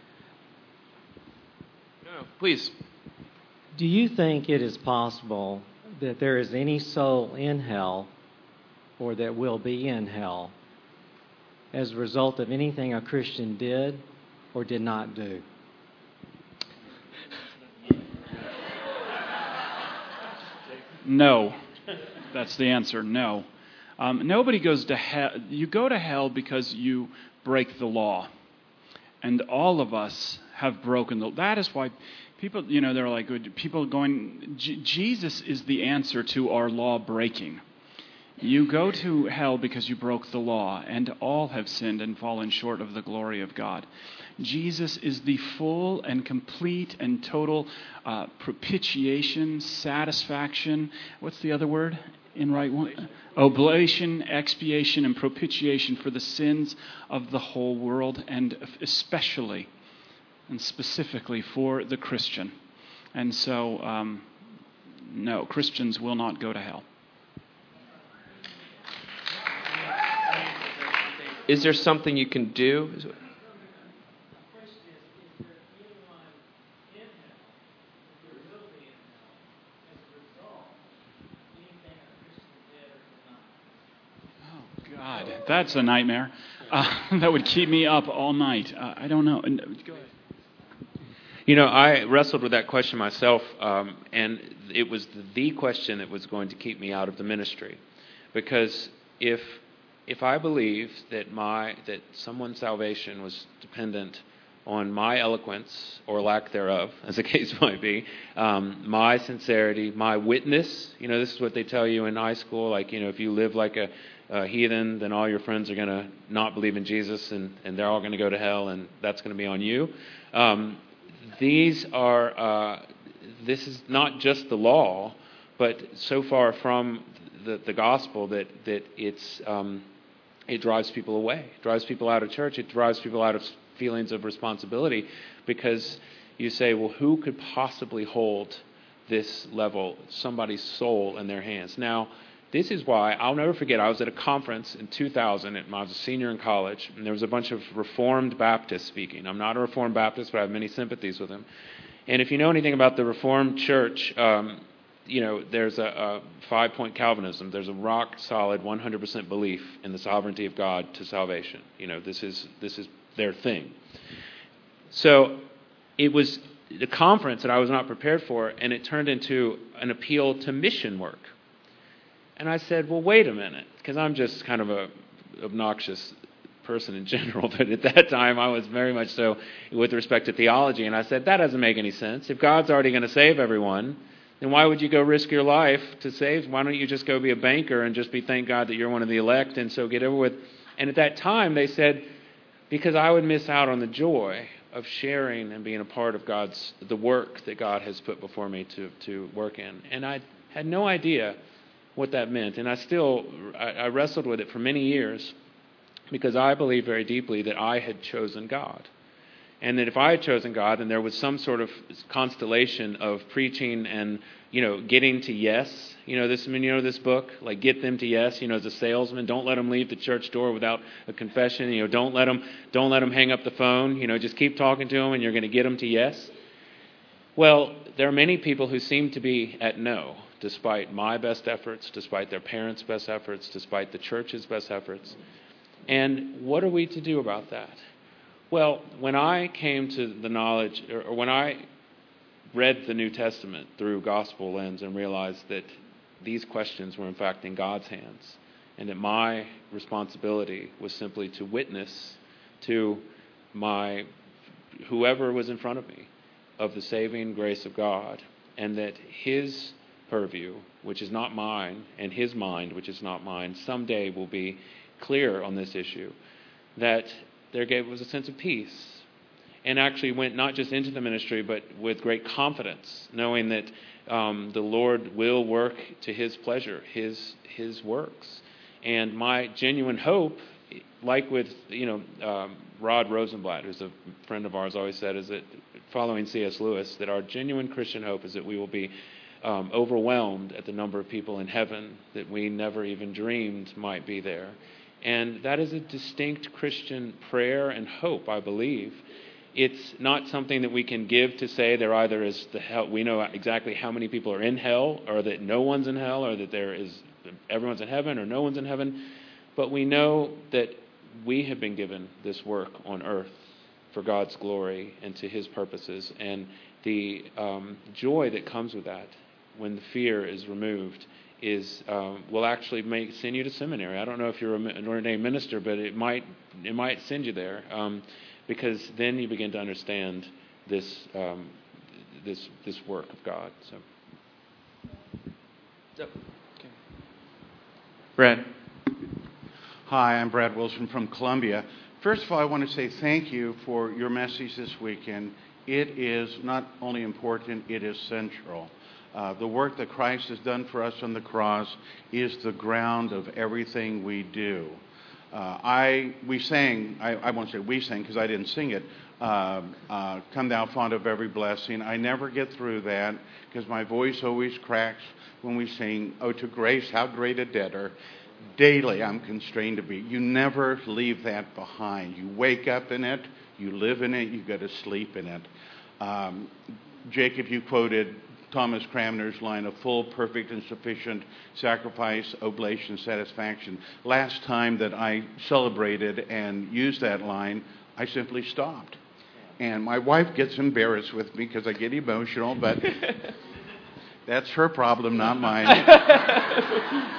C: No, please.
J: Do you think it is possible that there is any soul in hell or that will be in hell as a result of anything a Christian did or did not do?
E: No. That's the answer, no. Um, nobody goes to hell. You go to hell because you break the law. And all of us have broken the law. That is why people, you know, they're like, people going, J- Jesus is the answer to our law breaking. You go to hell because you broke the law, and all have sinned and fallen short of the glory of God. Jesus is the full and complete and total uh, propitiation, satisfaction. What's the other word in right one? Oblation, expiation, and propitiation for the sins of the whole world, and especially and specifically for the Christian. And so, um, no, Christians will not go to hell.
C: Is there something you can do?
E: Oh, God, that's a nightmare. Uh, that would keep me up all night. Uh, I don't know. Go ahead.
D: You know, I wrestled with that question myself, um, and it was the question that was going to keep me out of the ministry. Because if if I believed that my that someone's salvation was dependent on my eloquence or lack thereof, as the case might be, um, my sincerity, my witness, you know, this is what they tell you in high school, like, you know, if you live like a, a heathen, then all your friends are going to not believe in Jesus, and, and they're all going to go to hell, and that's going to be on you. Um, These are, uh, this is not just the law, but so far from the, the gospel that, that it's, um, it drives people away. It drives people out of church. It drives people out of feelings of responsibility, because you say, well, who could possibly hold this level, somebody's soul in their hands? Now, this is why, I'll never forget, I was at a conference in two thousand, and I was a senior in college, and there was a bunch of Reformed Baptists speaking. I'm not a Reformed Baptist, but I have many sympathies with them. And if you know anything about the Reformed Church, um, you know, there's a, a five-point Calvinism. There's a rock-solid one hundred percent belief in the sovereignty of God to salvation. You know, this is this is their thing. So it was a conference that I was not prepared for, and it turned into an appeal to mission work. And I said, well, wait a minute, because I'm just kind of a obnoxious person in general, but at that time I was very much so with respect to theology. And I said, that doesn't make any sense. If God's already going to save everyone, then why would you go risk your life to save? Why don't you just go be a banker and just be, thank God that you're one of the elect, and so get over with? And at that time they said, because I would miss out on the joy of sharing and being a part of God's, the work that God has put before me to, to work in. And I had no idea what that meant. And I still, I, I wrestled with it for many years, because I believe very deeply that I had chosen God. And that if I had chosen God, and there was some sort of constellation of preaching and, you know, getting to yes, you know, this, I mean, you know, this book, like Get Them to Yes, you know, as a salesman, don't let them leave the church door without a confession, you know, don't let them, don't let them hang up the phone, you know, just keep talking to them and you're going to get them to yes. Well, there are many people who seem to be at no, despite my best efforts, despite their parents' best efforts, despite the church's best efforts. And what are we to do about that? Well, when I came to the knowledge, or when I read the New Testament through gospel lens and realized that these questions were in fact in God's hands, and that my responsibility was simply to witness to my whoever was in front of me of the saving grace of God, and that his purview, which is not mine, and his mind, which is not mine, someday will be clear on this issue, that there gave was a sense of peace, and actually went not just into the ministry, but with great confidence, knowing that um, the Lord will work to his pleasure, his his works. And my genuine hope, like with, you know, um, Rod Rosenblatt, who's a friend of ours, always said, is that following C S Lewis, that our genuine Christian hope is that we will be um, overwhelmed at the number of people in heaven that we never even dreamed might be there. And that is a distinct Christian prayer and hope, I believe. It's not something that we can give to say there either is the hell, we know exactly how many people are in hell, or that no one's in hell, or that there is everyone's in heaven or no one's in heaven. But we know that we have been given this work on earth for God's glory and to his purposes, and the um, joy that comes with that when the fear is removed is um, will actually make send you to seminary. I don't know if you're an ordained minister, but it might it might send you there, um, because then you begin to understand this um, this this work of God. So,
A: so okay.
K: Brad. Hi, I'm Brad Wilson from Columbia. First of all, I want to say thank you for your message this weekend. It is not only important, it is central. Uh, the work that Christ has done for us on the cross is the ground of everything we do. Uh, I we sang, I, I won't say we sang because I didn't sing it, uh, uh, Come Thou Font of Every Blessing. I never get through that because my voice always cracks when we sing, Oh, to grace, how great a debtor. Daily I'm constrained to be. You never leave that behind. You wake up in it, you live in it, you go to sleep in it. Um, Jacob, you quoted Thomas Cranmer's line of full, perfect, and sufficient sacrifice, oblation, satisfaction. Last time that I celebrated and used that line, I simply stopped. And my wife gets embarrassed with me because I get emotional, but that's her problem, not mine.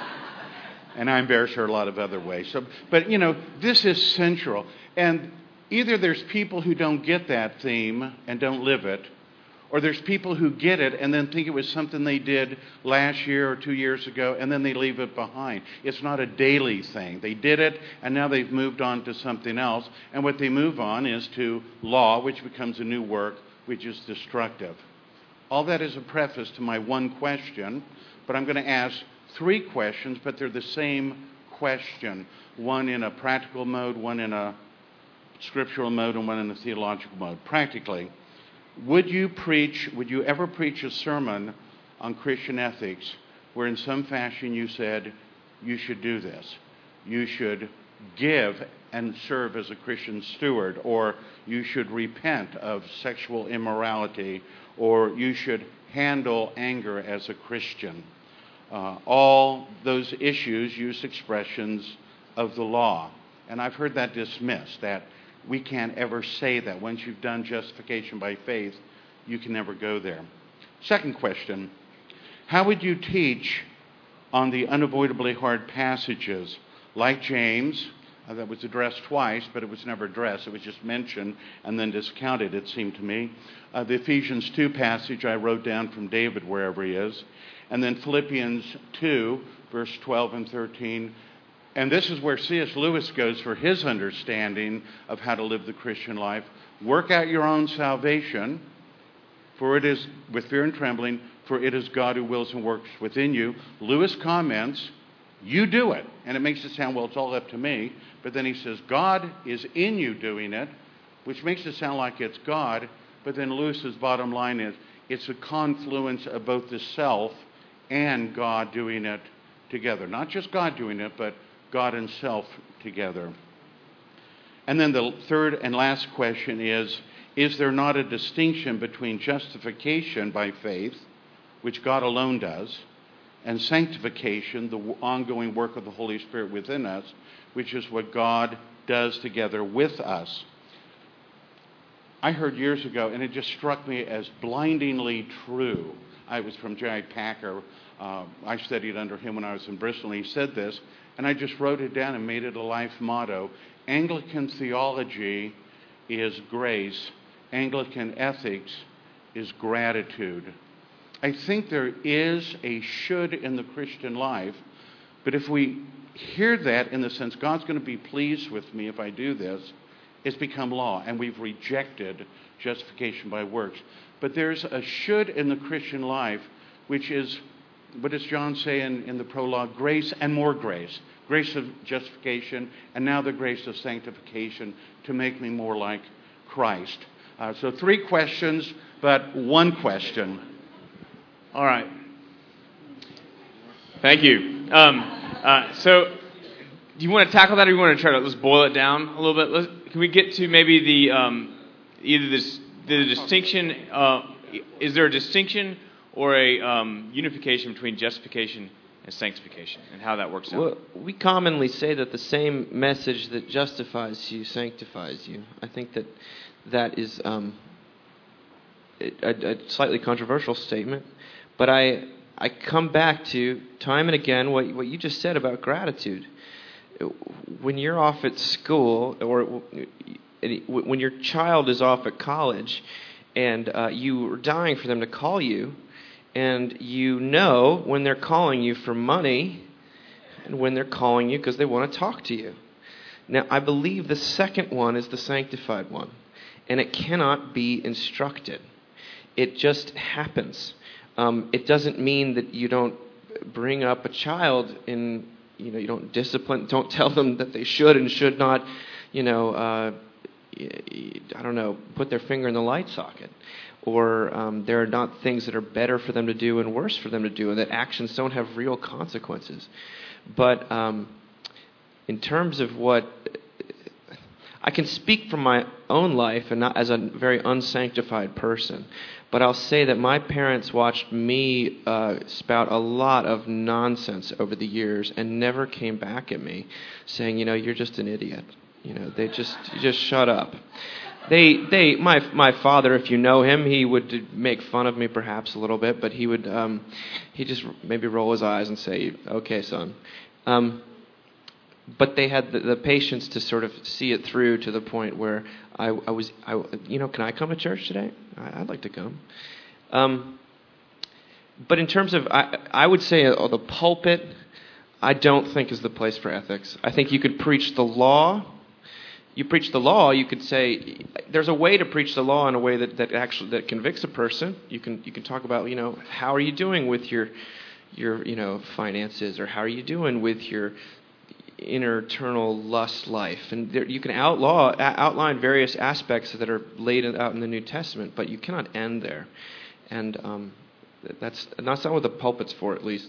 K: And I embarrass her a lot of other ways. So, but, you know, this is central. And either there's people who don't get that theme and don't live it, or there's people who get it and then think it was something they did last year or two years ago, and then they leave it behind. It's not a daily thing. They did it, and now they've moved on to something else. And what they move on is to law, which becomes a new work, which is destructive. All that is a preface to my one question, but I'm going to ask three questions, but they're the same question. One in a practical mode, one in a scriptural mode, and one in a theological mode. Practically, would you preach, would you ever preach a sermon on Christian ethics where in some fashion you said, you should do this, you should give and serve as a Christian steward, or you should repent of sexual immorality, or you should handle anger as a Christian? Uh, all those issues use expressions of the law. And I've heard that dismissed, that we can't ever say that. Once you've done justification by faith, you can never go there. Second question, how would you teach on the unavoidably hard passages like James, uh, that was addressed twice, but it was never addressed. It was just mentioned and then discounted, it seemed to me. Uh, the Ephesians two passage I wrote down from David, wherever he is. And then Philippians two, verse twelve and thirteen. And this is where C S Lewis goes for his understanding of how to live the Christian life. Work out your own salvation, for it is with fear and trembling, for it is God who wills and works within you. Lewis comments, you do it. And it makes it sound, well, it's all up to me. But then he says, God is in you doing it, which makes it sound like it's God. But then Lewis's bottom line is, it's a confluence of both the self and God doing it together. Not just God doing it, but God and self together. And then the third and last question is, is there not a distinction between justification by faith, which God alone does, and sanctification, the ongoing work of the Holy Spirit within us, which is what God does together with us? I heard years ago, and it just struck me as blindingly true. I was from J I Packer. Uh, I studied under him when I was in Bristol, and he said this, and I just wrote it down and made it a life motto. Anglican theology is grace. Anglican ethics is gratitude. I think there is a should in the Christian life, but if we hear that in the sense God's going to be pleased with me if I do this, it's become law, and we've rejected justification by works. But there's a should in the Christian life, which is, what does John say in, in the prologue? Grace and more grace. Grace of justification, and now the grace of sanctification to make me more like Christ. Uh, so three questions, but one question.
A: All right. Thank you. Um, uh, so, do you want to tackle that, or do you want to try to let's boil it down a little bit? Let's, can we get to maybe the um, either this, the distinction? Uh, is there a distinction or a um, unification between justification and sanctification, and how that works out?
C: Well, we commonly say that the same message that justifies you sanctifies you. I think that that is um, a, a slightly controversial statement, but I I come back to time and again what what you just said about gratitude. When you're off at school, or when your child is off at college, and uh, you are dying for them to call you, and you know when they're calling you for money and when they're calling you because they want to talk to you. Now, I believe the second one is the sanctified one, and it cannot be instructed. It just happens. Um, it doesn't mean that you don't bring up a child in, you know, you don't discipline, don't tell them that they should and should not, you know, uh, I don't know, put their finger in the light socket. Or um, there are not things that are better for them to do and worse for them to do, and that actions don't have real consequences. But um, in terms of what, I can speak from my own life and not as a very unsanctified person, but I'll say that my parents watched me uh, spout a lot of nonsense over the years and never came back at me saying, you know, you're just an idiot. You know, they just just shut up. They, they, my my father, if you know him, he would make fun of me perhaps a little bit, but he would, um, he just maybe roll his eyes and say, "Okay, son." Um, but they had the, the patience to sort of see it through to the point where I, I was, I, you know, can I come to church today? I, I'd like to come. Um, but in terms of, I, I would say, uh, the pulpit, I don't think is the place for ethics. I think you could preach the law. You preach the law, you could say, there's a way to preach the law in a way that, that actually that convicts a person. You can you can talk about, you know, how are you doing with your your you know finances, or how are you doing with your internal lust life, and there, you can outlaw outline various aspects that are laid out in the New Testament, but you cannot end there, and um, that's that's not what the pulpit's for, at least.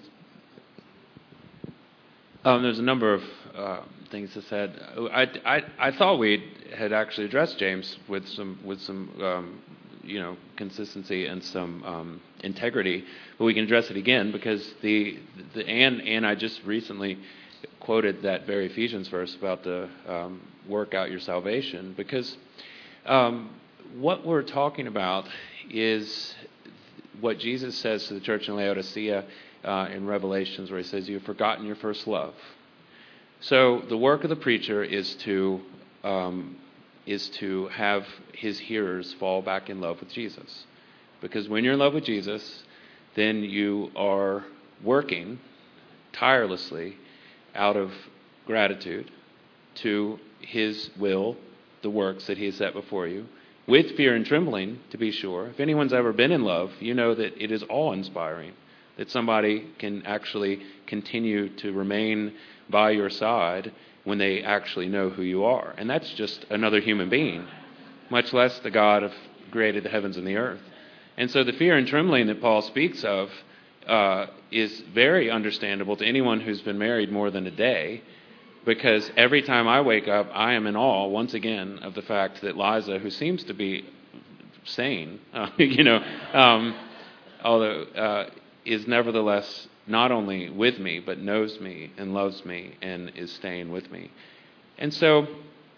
D: Um, there's a number of uh, things that said. I, I, I thought we had actually addressed James with some with some um, you know consistency and some um, integrity, but we can address it again because the the and and I just recently quoted that very Ephesians verse about the um, work out your salvation, because um, what we're talking about is what Jesus says to the church in Laodicea. Uh, in Revelations, where he says, "You have forgotten your first love." So the work of the preacher is to um, is to have his hearers fall back in love with Jesus, because when you're in love with Jesus, then you are working tirelessly out of gratitude to his will, the works that he has set before you, with fear and trembling, to be sure. If anyone's ever been in love, you know that it is awe-inspiring. That somebody can actually continue to remain by your side when they actually know who you are. And that's just another human being, much less the God who created the heavens and the earth. And so the fear and trembling that Paul speaks of uh, is very understandable to anyone who's been married more than a day, because every time I wake up, I am in awe, once again, of the fact that Liza, who seems to be sane, uh, you know, um, although... Uh, is nevertheless not only with me, but knows me and loves me and is staying with me. And so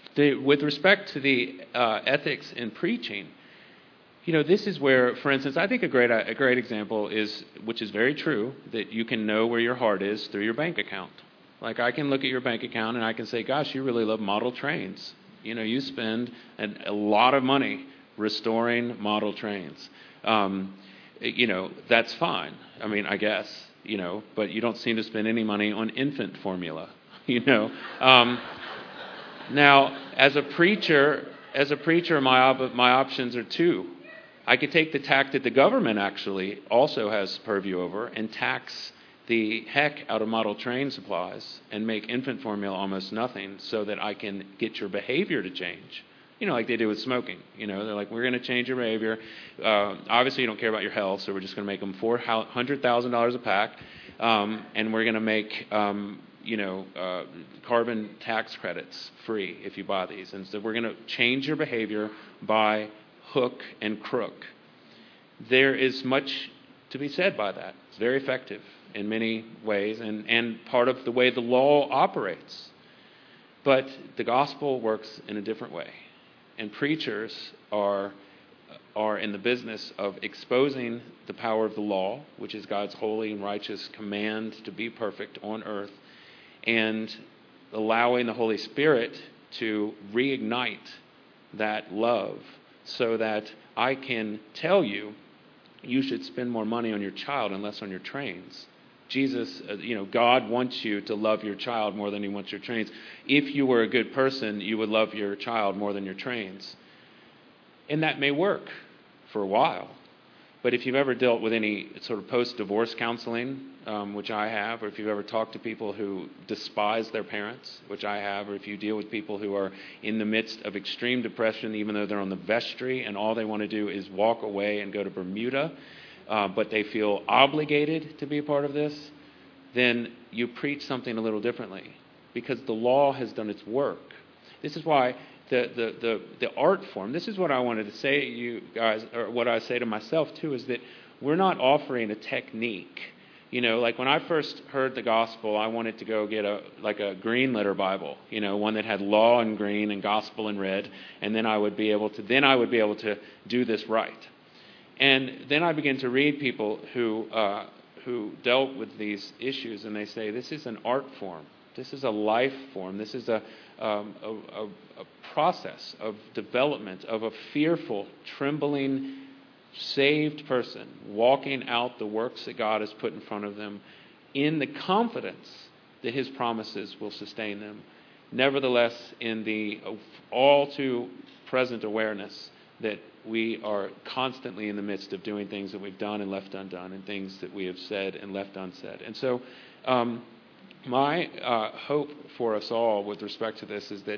D: the, with respect to the uh, ethics in preaching, you know, this is where, for instance, I think a great a great example is, which is very true, that you can know where your heart is through your bank account. Like, I can look at your bank account and I can say, gosh, you really love model trains. You know, you spend an, a lot of money restoring model trains. Um, you know, that's fine. I mean, I guess, you know, but you don't seem to spend any money on infant formula, you know. Um, now, as a preacher, as a preacher, my op- my options are two. I could take the tack that the government actually also has purview over and tax the heck out of model train supplies and make infant formula almost nothing so that I can get your behavior to change. You know, like they do with smoking. You know, they're like, we're going to change your behavior. Uh, obviously, you don't care about your health, so we're just going to make them four hundred thousand dollars a pack, um, and we're going to make, um, you know, uh, carbon tax credits free if you buy these. And so we're going to change your behavior by hook and crook. There is much to be said by that. It's very effective in many ways, and, and part of the way the law operates. But the gospel works in a different way. And preachers are, are in the business of exposing the power of the law, which is God's holy and righteous command to be perfect on earth, and allowing the Holy Spirit to reignite that love so that I can tell you, you should spend more money on your child and less on your trains. Jesus, uh, you know, God wants you to love your child more than he wants your trains. If you were a good person, you would love your child more than your trains. And that may work for a while. But if you've ever dealt with any sort of post-divorce counseling, um, which I have, or if you've ever talked to people who despise their parents, which I have, or if you deal with people who are in the midst of extreme depression, even though they're on the vestry and all they want to do is walk away and go to Bermuda, uh, but they feel obligated to be a part of this, then you preach something a little differently because the law has done its work. This is why the, the, the, the art form, this is what I wanted to say to you guys, or what I say to myself too, is that we're not offering a technique. You know, like when I first heard the gospel, I wanted to go get a like a green letter Bible, you know, one that had law in green and gospel in red, and then I would be able to then I would be able to do this right. And then I began to read people who uh, who dealt with these issues, and they say this is an art form, this is a life form, this is a um, a, a, a process of development of a fearful, trembling, saved person walking out the works that God has put in front of them in the confidence that his promises will sustain them. Nevertheless, in the all too present awareness that we are constantly in the midst of doing things that we've done and left undone and things that we have said and left unsaid. And so um, my uh, hope for us all with respect to this is that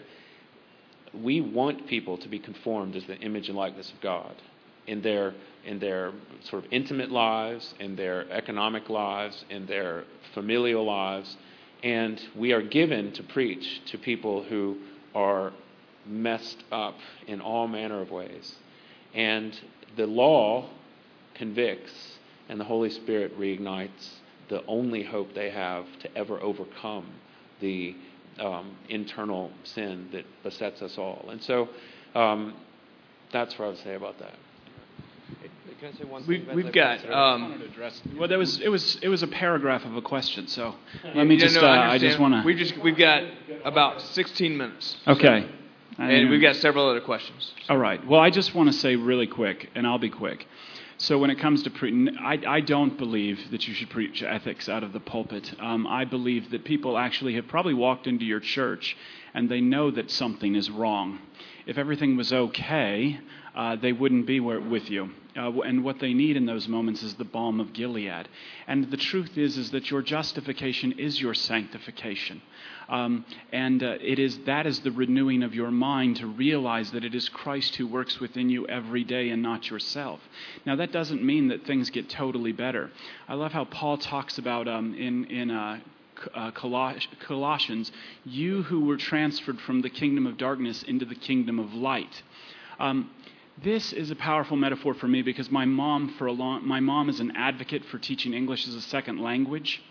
D: we want people to be conformed as the image and likeness of God in their in their sort of intimate lives, in their economic lives, in their familial lives. And we are given to preach to people who are messed up in all manner of ways. And the law convicts, and the Holy Spirit reignites the only hope they have to ever overcome the um, internal sin that besets us all. And so um, that's what I would say about that.
C: Can I say one
A: we,
C: thing?
A: We've got. Um,
E: well, that was it was it was a paragraph of a question. So let me
A: yeah,
E: just.
A: No,
E: uh,
A: I,
E: I just want to.
A: We just we've got about sixteen minutes.
E: Okay.
A: So, and we've got several other questions.
E: All right. Well, I just want to say really quick, and I'll be quick. So when it comes to pre, I, I don't believe that you should preach ethics out of the pulpit. Um, I believe that people actually have probably walked into your church and they know that something is wrong. If everything was okay, uh, they wouldn't be where, with you. Uh, and what they need in those moments is the balm of Gilead. And the truth is, is that your justification is your sanctification. Um, and uh, it is that is the renewing of your mind to realize that it is Christ who works within you every day and not yourself. Now, that doesn't mean that things get totally better. I love how Paul talks about um, in, in uh, uh, Colossians, you who were transferred from the kingdom of darkness into the kingdom of light. Um, This is a powerful metaphor for me because my mom, for a long, my mom is an advocate for teaching English as a second language.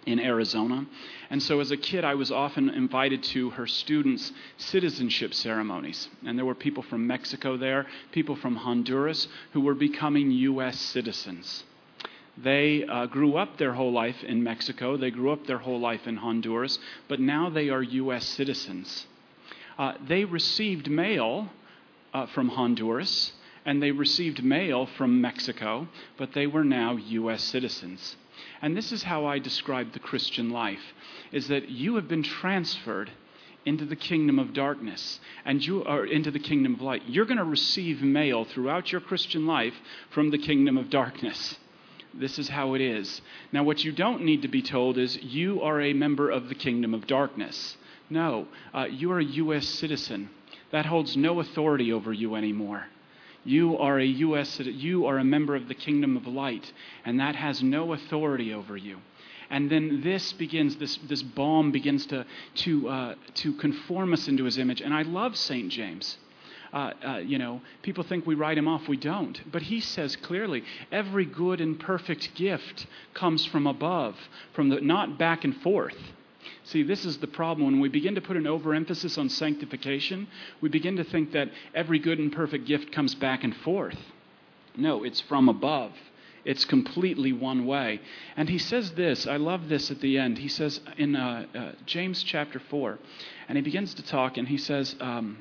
E: in Arizona. And so as a kid, I was often invited to her students' citizenship ceremonies. And there were people from Mexico there, people from Honduras, who were becoming U S citizens. They uh, grew up their whole life in Mexico. They grew up their whole life in Honduras. But now they are U S citizens. Uh, they received mail uh, from Honduras, and they received mail from Mexico, but they were now U S citizens. And this is how I describe the Christian life, is that you have been transferred into the kingdom of darkness, and you are into the kingdom of light. You're going to receive mail throughout your Christian life from the kingdom of darkness. This is how it is. Now, what you don't need to be told is you are a member of the kingdom of darkness. No, uh, you are a U S citizen. That holds no authority over you anymore. You are a U S you are a member of the kingdom of light, and that has no authority over you. And then this begins, this this balm begins to to uh, to conform us into his image. And I love Saint James. Uh, uh, you know, people think we write him off. We don't. But he says clearly, every good and perfect gift comes from above, from the not back and forth. See, this is the problem. When we begin to put an overemphasis on sanctification, we begin to think that every good and perfect gift comes back and forth. No, it's from above. It's completely one way. And he says this, I love this at the end. He says in uh, uh, James chapter four, and he begins to talk, and he says, um,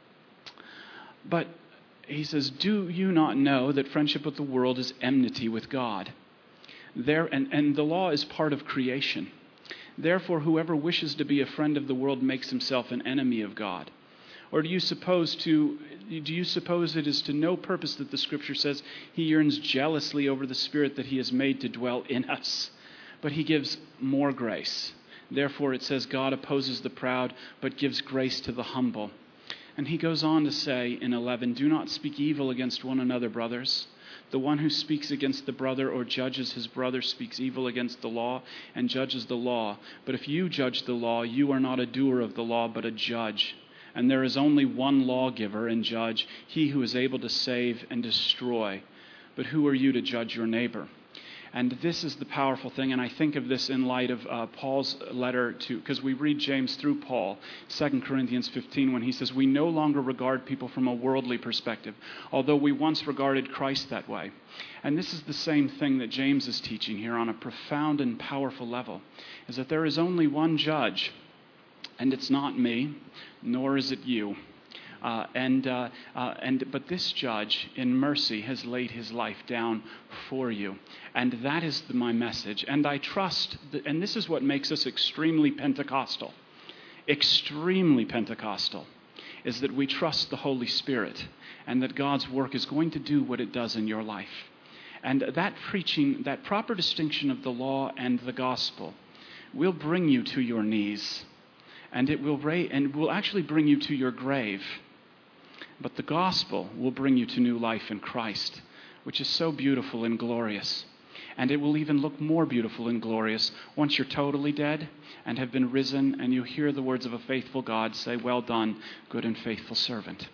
E: but he says, do you not know that friendship with the world is enmity with God? There, and, and the law is part of creation. Therefore, whoever wishes to be a friend of the world makes himself an enemy of God. Or do you suppose to do you suppose it is to no purpose that the Scripture says he yearns jealously over the Spirit that he has made to dwell in us? But he gives more grace. Therefore, it says God opposes the proud, but gives grace to the humble. And he goes on to say in eleven, do not speak evil against one another, brothers. The one who speaks against the brother or judges his brother speaks evil against the law and judges the law. But if you judge the law, you are not a doer of the law, but a judge. And there is only one lawgiver and judge, he who is able to save and destroy. But who are you to judge your neighbor? And this is the powerful thing, and I think of this in light of uh, Paul's letter to, because we read James through Paul, Second Corinthians fifteen, when he says, we no longer regard people from a worldly perspective, although we once regarded Christ that way. And this is the same thing that James is teaching here on a profound and powerful level, is that there is only one judge, and it's not me, nor is it you. Uh, and uh, uh, and but this judge, in mercy, has laid his life down for you, and that is the, my message. And I trust, that, and this is what makes us extremely Pentecostal, extremely Pentecostal, is that we trust the Holy Spirit, and that God's work is going to do what it does in your life. And that preaching, that proper distinction of the law and the gospel, will bring you to your knees, and it will ra- and will actually bring you to your grave. But the gospel will bring you to new life in Christ, which is so beautiful and glorious. And it will even look more beautiful and glorious once you're totally dead and have been risen, and you hear the words of a faithful God say, well done, good and faithful servant.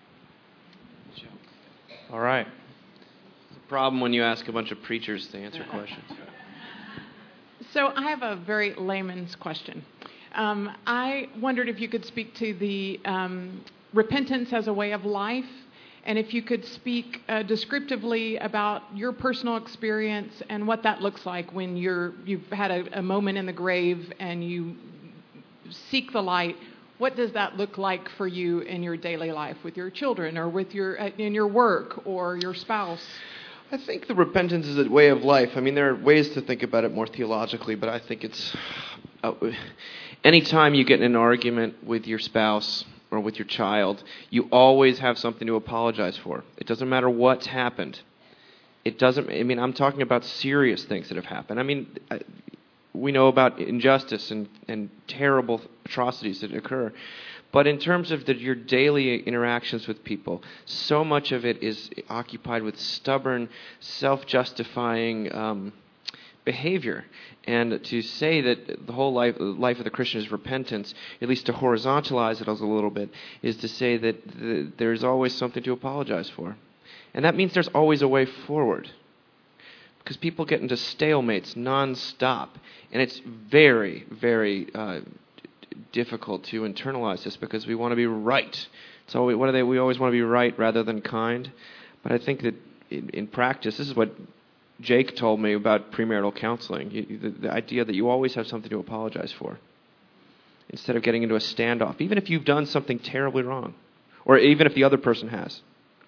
C: All right. It's a problem when you ask a bunch of preachers to answer questions.
L: So I have a very layman's question. Um, I wondered if you could speak to the um, repentance as a way of life, and if you could speak uh, descriptively about your personal experience and what that looks like when you're you've had a, a moment in the grave and you seek the light. What does that look like for you in your daily life with your children or with your in your work or your spouse?
C: I think the repentance is a way of life. I mean, there are ways to think about it more theologically, but I think it's uh, anytime you get in an argument with your spouse or with your child, you always have something to apologize for. It doesn't matter what's happened. It doesn't, I mean, I'm talking about serious things that have happened. I mean, I, we know about injustice and, and terrible atrocities that occur. But in terms of the, your daily interactions with people, so much of it is occupied with stubborn, self-justifying um, behavior. And to say that the whole life, life of the Christian is repentance, at least to horizontalize it a little bit, is to say that the, there's always something to apologize for. And that means there's always a way forward. because people get into stalemates nonstop, and it's very, very uh, difficult to internalize this because we want to be right. So we, what are they? We always want to be right rather than kind. But I think that in, in practice, this is what Jake told me about premarital counseling. You, the, the idea that you always have something to apologize for, instead of getting into a standoff, even if you've done something terribly wrong, or even if the other person has.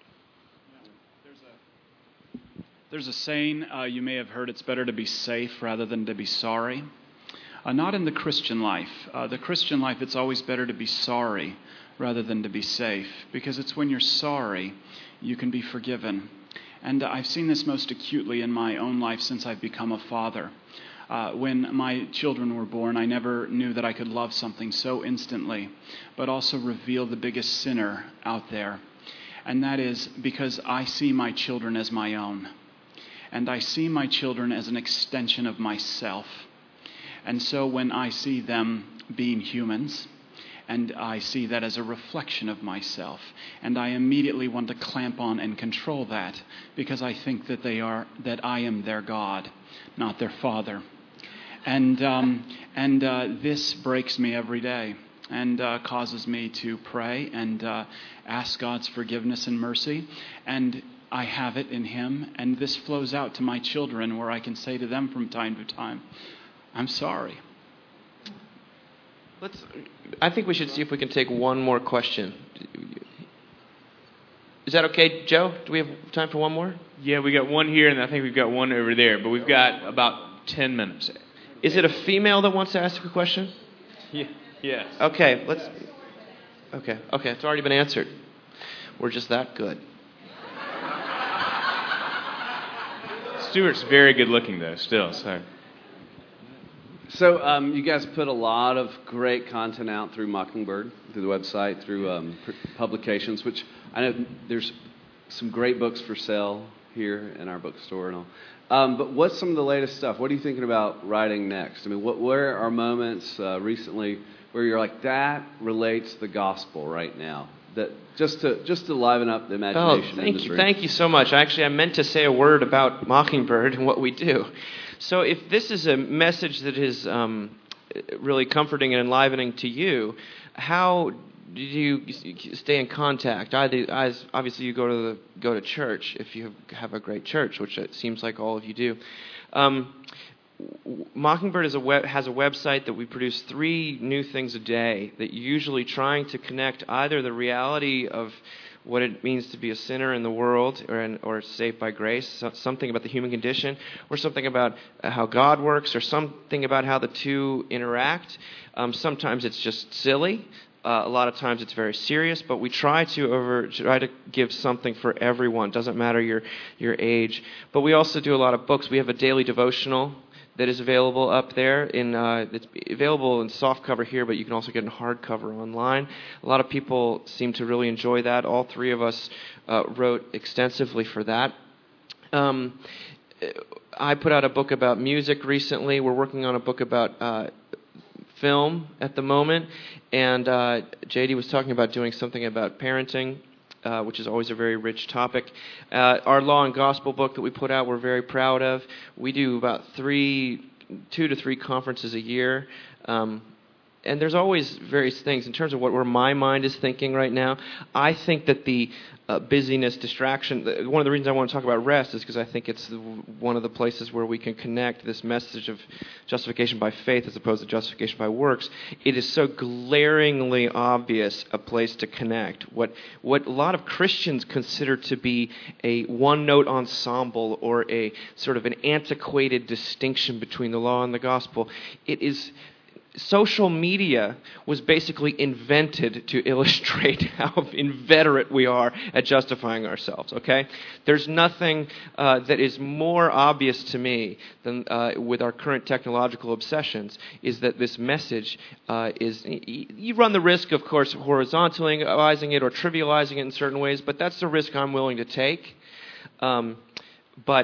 E: There's a saying, uh, you may have heard, it's better to be safe rather than to be sorry. Uh, not in the Christian life. Uh, the Christian life, it's always better to be sorry rather than to be safe, because it's when you're sorry you can be forgiven. And uh, I've seen this most acutely in my own life since I've become a father. Uh, when my children were born, I never knew that I could love something so instantly, but also reveal the biggest sinner out there. And that is because I see my children as my own. And I see my children as an extension of myself. And so when I see them being humans, and I see that as a reflection of myself, and I immediately want to clamp on and control that, because I think that they are, that I am their God, not their father. And um, and uh, this breaks me every day, and uh, causes me to pray and uh, ask God's forgiveness and mercy. And I have it in Him, and this flows out to my children, where I can say to them from time to time, I'm sorry.
C: Let's. I think we should see if we can take one more question. Is that okay, Joe? Do we have time for one more?
A: Yeah, we got one here, and I think we've got one over there, but we've got about ten minutes.
C: Is it a female that wants to ask a question?
A: Yeah. Yes.
C: Okay, let's. Okay, okay, it's already been answered. We're just that good.
A: Stuart's very good looking, though, still, so.
M: So um, you guys put a lot of great content out through Mockingbird, through the website, through um, publications, which I know there's some great books for sale here in our bookstore and all. Um, but what's some of the latest stuff? What are you thinking about writing next? I mean, what, where are moments uh, recently where you're like, that relates to the gospel right now? That just to just to liven up the imagination.
C: Oh, thank
M: in this
C: you,
M: room.
C: thank you so much. Actually, I meant to say a word about Mockingbird and what we do. So, if this is a message that is um, really comforting and enlivening to you, how do you stay in contact? Either, obviously, you go to the go to church if you have a great church, which it seems like all of you do. Um, Mockingbird is a web, has a website that we produce three new things a day that usually trying to connect either the reality of what it means to be a sinner in the world or, in, or saved by grace, so, something about the human condition, or something about how God works, or something about how the two interact. Um, sometimes it's just silly. Uh, a lot of times it's very serious, but we try to over try to give something for everyone. Doesn't matter your your age. But we also do a lot of books. We have a daily devotional that is available up there. In uh, it's available in soft cover here, but you can also get in hardcover online. A lot of people seem to really enjoy that. All three of us uh, wrote extensively for that. Um, I put out a book about music recently. We're working on a book about uh, film at the moment, and uh, J D was talking about doing something about parenting. Uh, which is always a very rich topic. Uh, our Law and Gospel book that we put out, we're very proud of. We do about three, two to three conferences a year. Um, and there's always various things. In terms of what where my mind is thinking right now, I think that the uh, busyness, distraction, one of the reasons I want to talk about rest is because I think it's the, one of the places where we can connect this message of justification by faith as opposed to justification by works. It is so glaringly obvious a place to connect. What what a lot of Christians consider to be a one-note ensemble or a sort of an antiquated distinction between the law and the gospel, it is... Social media was basically invented to illustrate how inveterate we are at justifying ourselves, okay? There's nothing uh, that is more obvious to me than uh, with our current technological obsessions is that this message uh, is... You run the risk, of course, of horizontalizing it or trivializing it in certain ways, but that's the risk I'm willing to take. Um, but...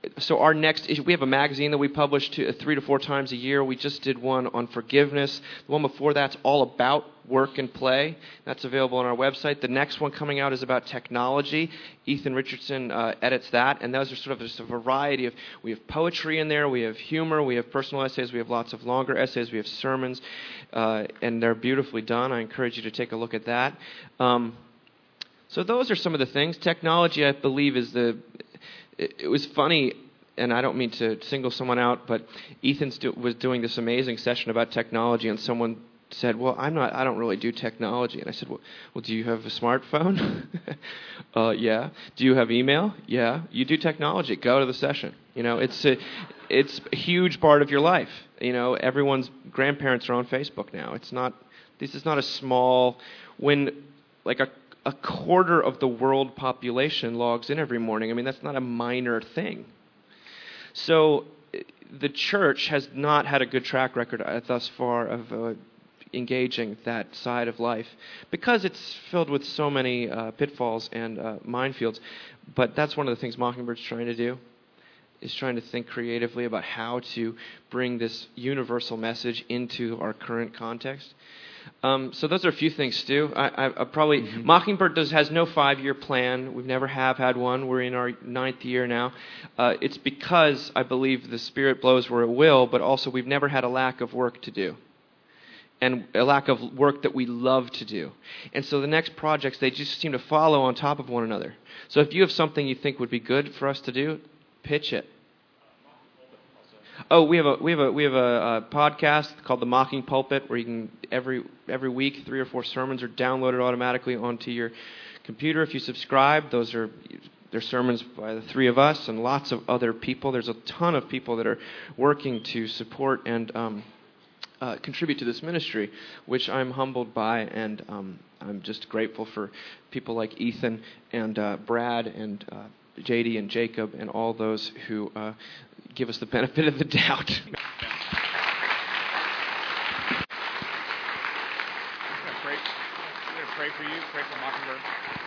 C: so our next issue, we have a magazine that we publish to, uh, three to four times a year. We just did one on forgiveness. The one before that's all about work and play. That's available on our website. The next one coming out is about technology. Ethan Richardson uh, edits that, and those are sort of just a variety of, we have poetry in there, we have humor, we have personal essays, we have lots of longer essays, we have sermons, uh, and they're beautifully done. I encourage you to take a look at that. Um, so those are some of the things. Technology, I believe, is the... It, it was funny, and I don't mean to single someone out, but Ethan stu- was doing this amazing session about technology, and someone said, well, I'm not, I don't really do technology. And I said, well, well do you have a smartphone? uh, yeah. Do you have email? Yeah. You do technology. Go to the session. You know, it's a, it's a huge part of your life. You know, everyone's grandparents are on Facebook now. It's not, this is not a small, when like a, a quarter of the world population logs in every morning, I mean, that's not a minor thing. So the church has not had a good track record uh, thus far of uh, engaging that side of life because it's filled with so many uh, pitfalls and uh, minefields. But that's one of the things Mockingbird's trying to do, is trying to think creatively about how to bring this universal message into our current context. Um, so those are a few things, Stu. I, I, I probably mm-hmm. Mockingbird does has no five-year plan. We've never have had one. We're in our ninth year now. Uh, it's because I believe the Spirit blows where it will, but also we've never had a lack of work to do, and a lack of work that we love to do. And so the next projects, they just seem to follow on top of one another. So if you have something you think would be good for us to do, pitch it. Oh, we have a we have a we have a, a podcast called The Mocking Pulpit, where you can every every week three or four sermons are downloaded automatically onto your computer if you subscribe. Those are they're sermons by the three of us and lots of other people. There's a ton of people that are working to support and um, uh, contribute to this ministry, which I'm humbled by, and um, I'm just grateful for people like Ethan and uh, Brad and uh, J D and Jacob and all those who uh, give us the benefit of the doubt.
A: We're going to pray. We're going to pray for you. Pray for Mockingbird.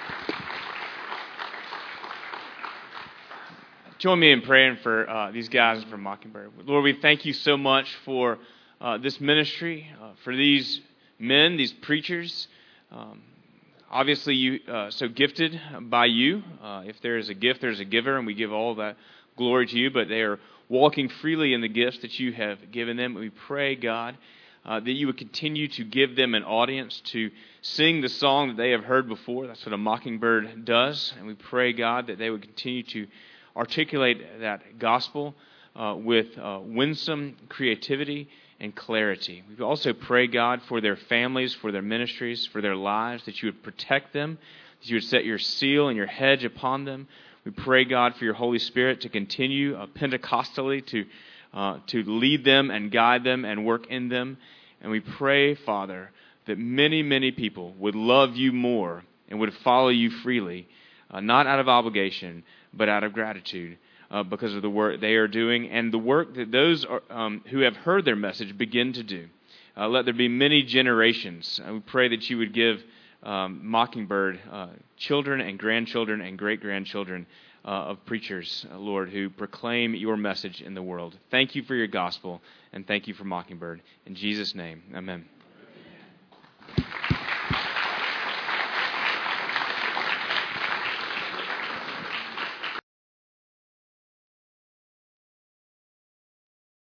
A: Join me in praying for uh, these guys and for Mockingbird. Lord, we thank you so much for uh, this ministry, uh, for these men, these preachers. Um, obviously, you uh, so gifted by you. Uh, if there is a gift, there's a giver, and we give all that glory to you. But they are walking freely in the gifts that you have given them. We pray, God, uh, that you would continue to give them an audience to sing the song that they have heard before. That's what a mockingbird does. And we pray, God, that they would continue to articulate that gospel uh, with uh, winsome creativity and clarity. We also pray, God, for their families, for their ministries, for their lives, that you would protect them, that you would set your seal and your hedge upon them. We pray, God, for your Holy Spirit to continue uh, Pentecostally to uh, to lead them and guide them and work in them. And we pray, Father, that many, many people would love you more and would follow you freely, uh, not out of obligation, but out of gratitude uh, because of the work they are doing and the work that those are, um, who have heard their message begin to do. Uh, let there be many generations. Uh, we pray that you would give Um, Mockingbird, uh, children and grandchildren and great-grandchildren uh, of preachers, uh, Lord, who proclaim your message in the world. Thank you for your gospel, and thank you for Mockingbird. In Jesus' name, amen.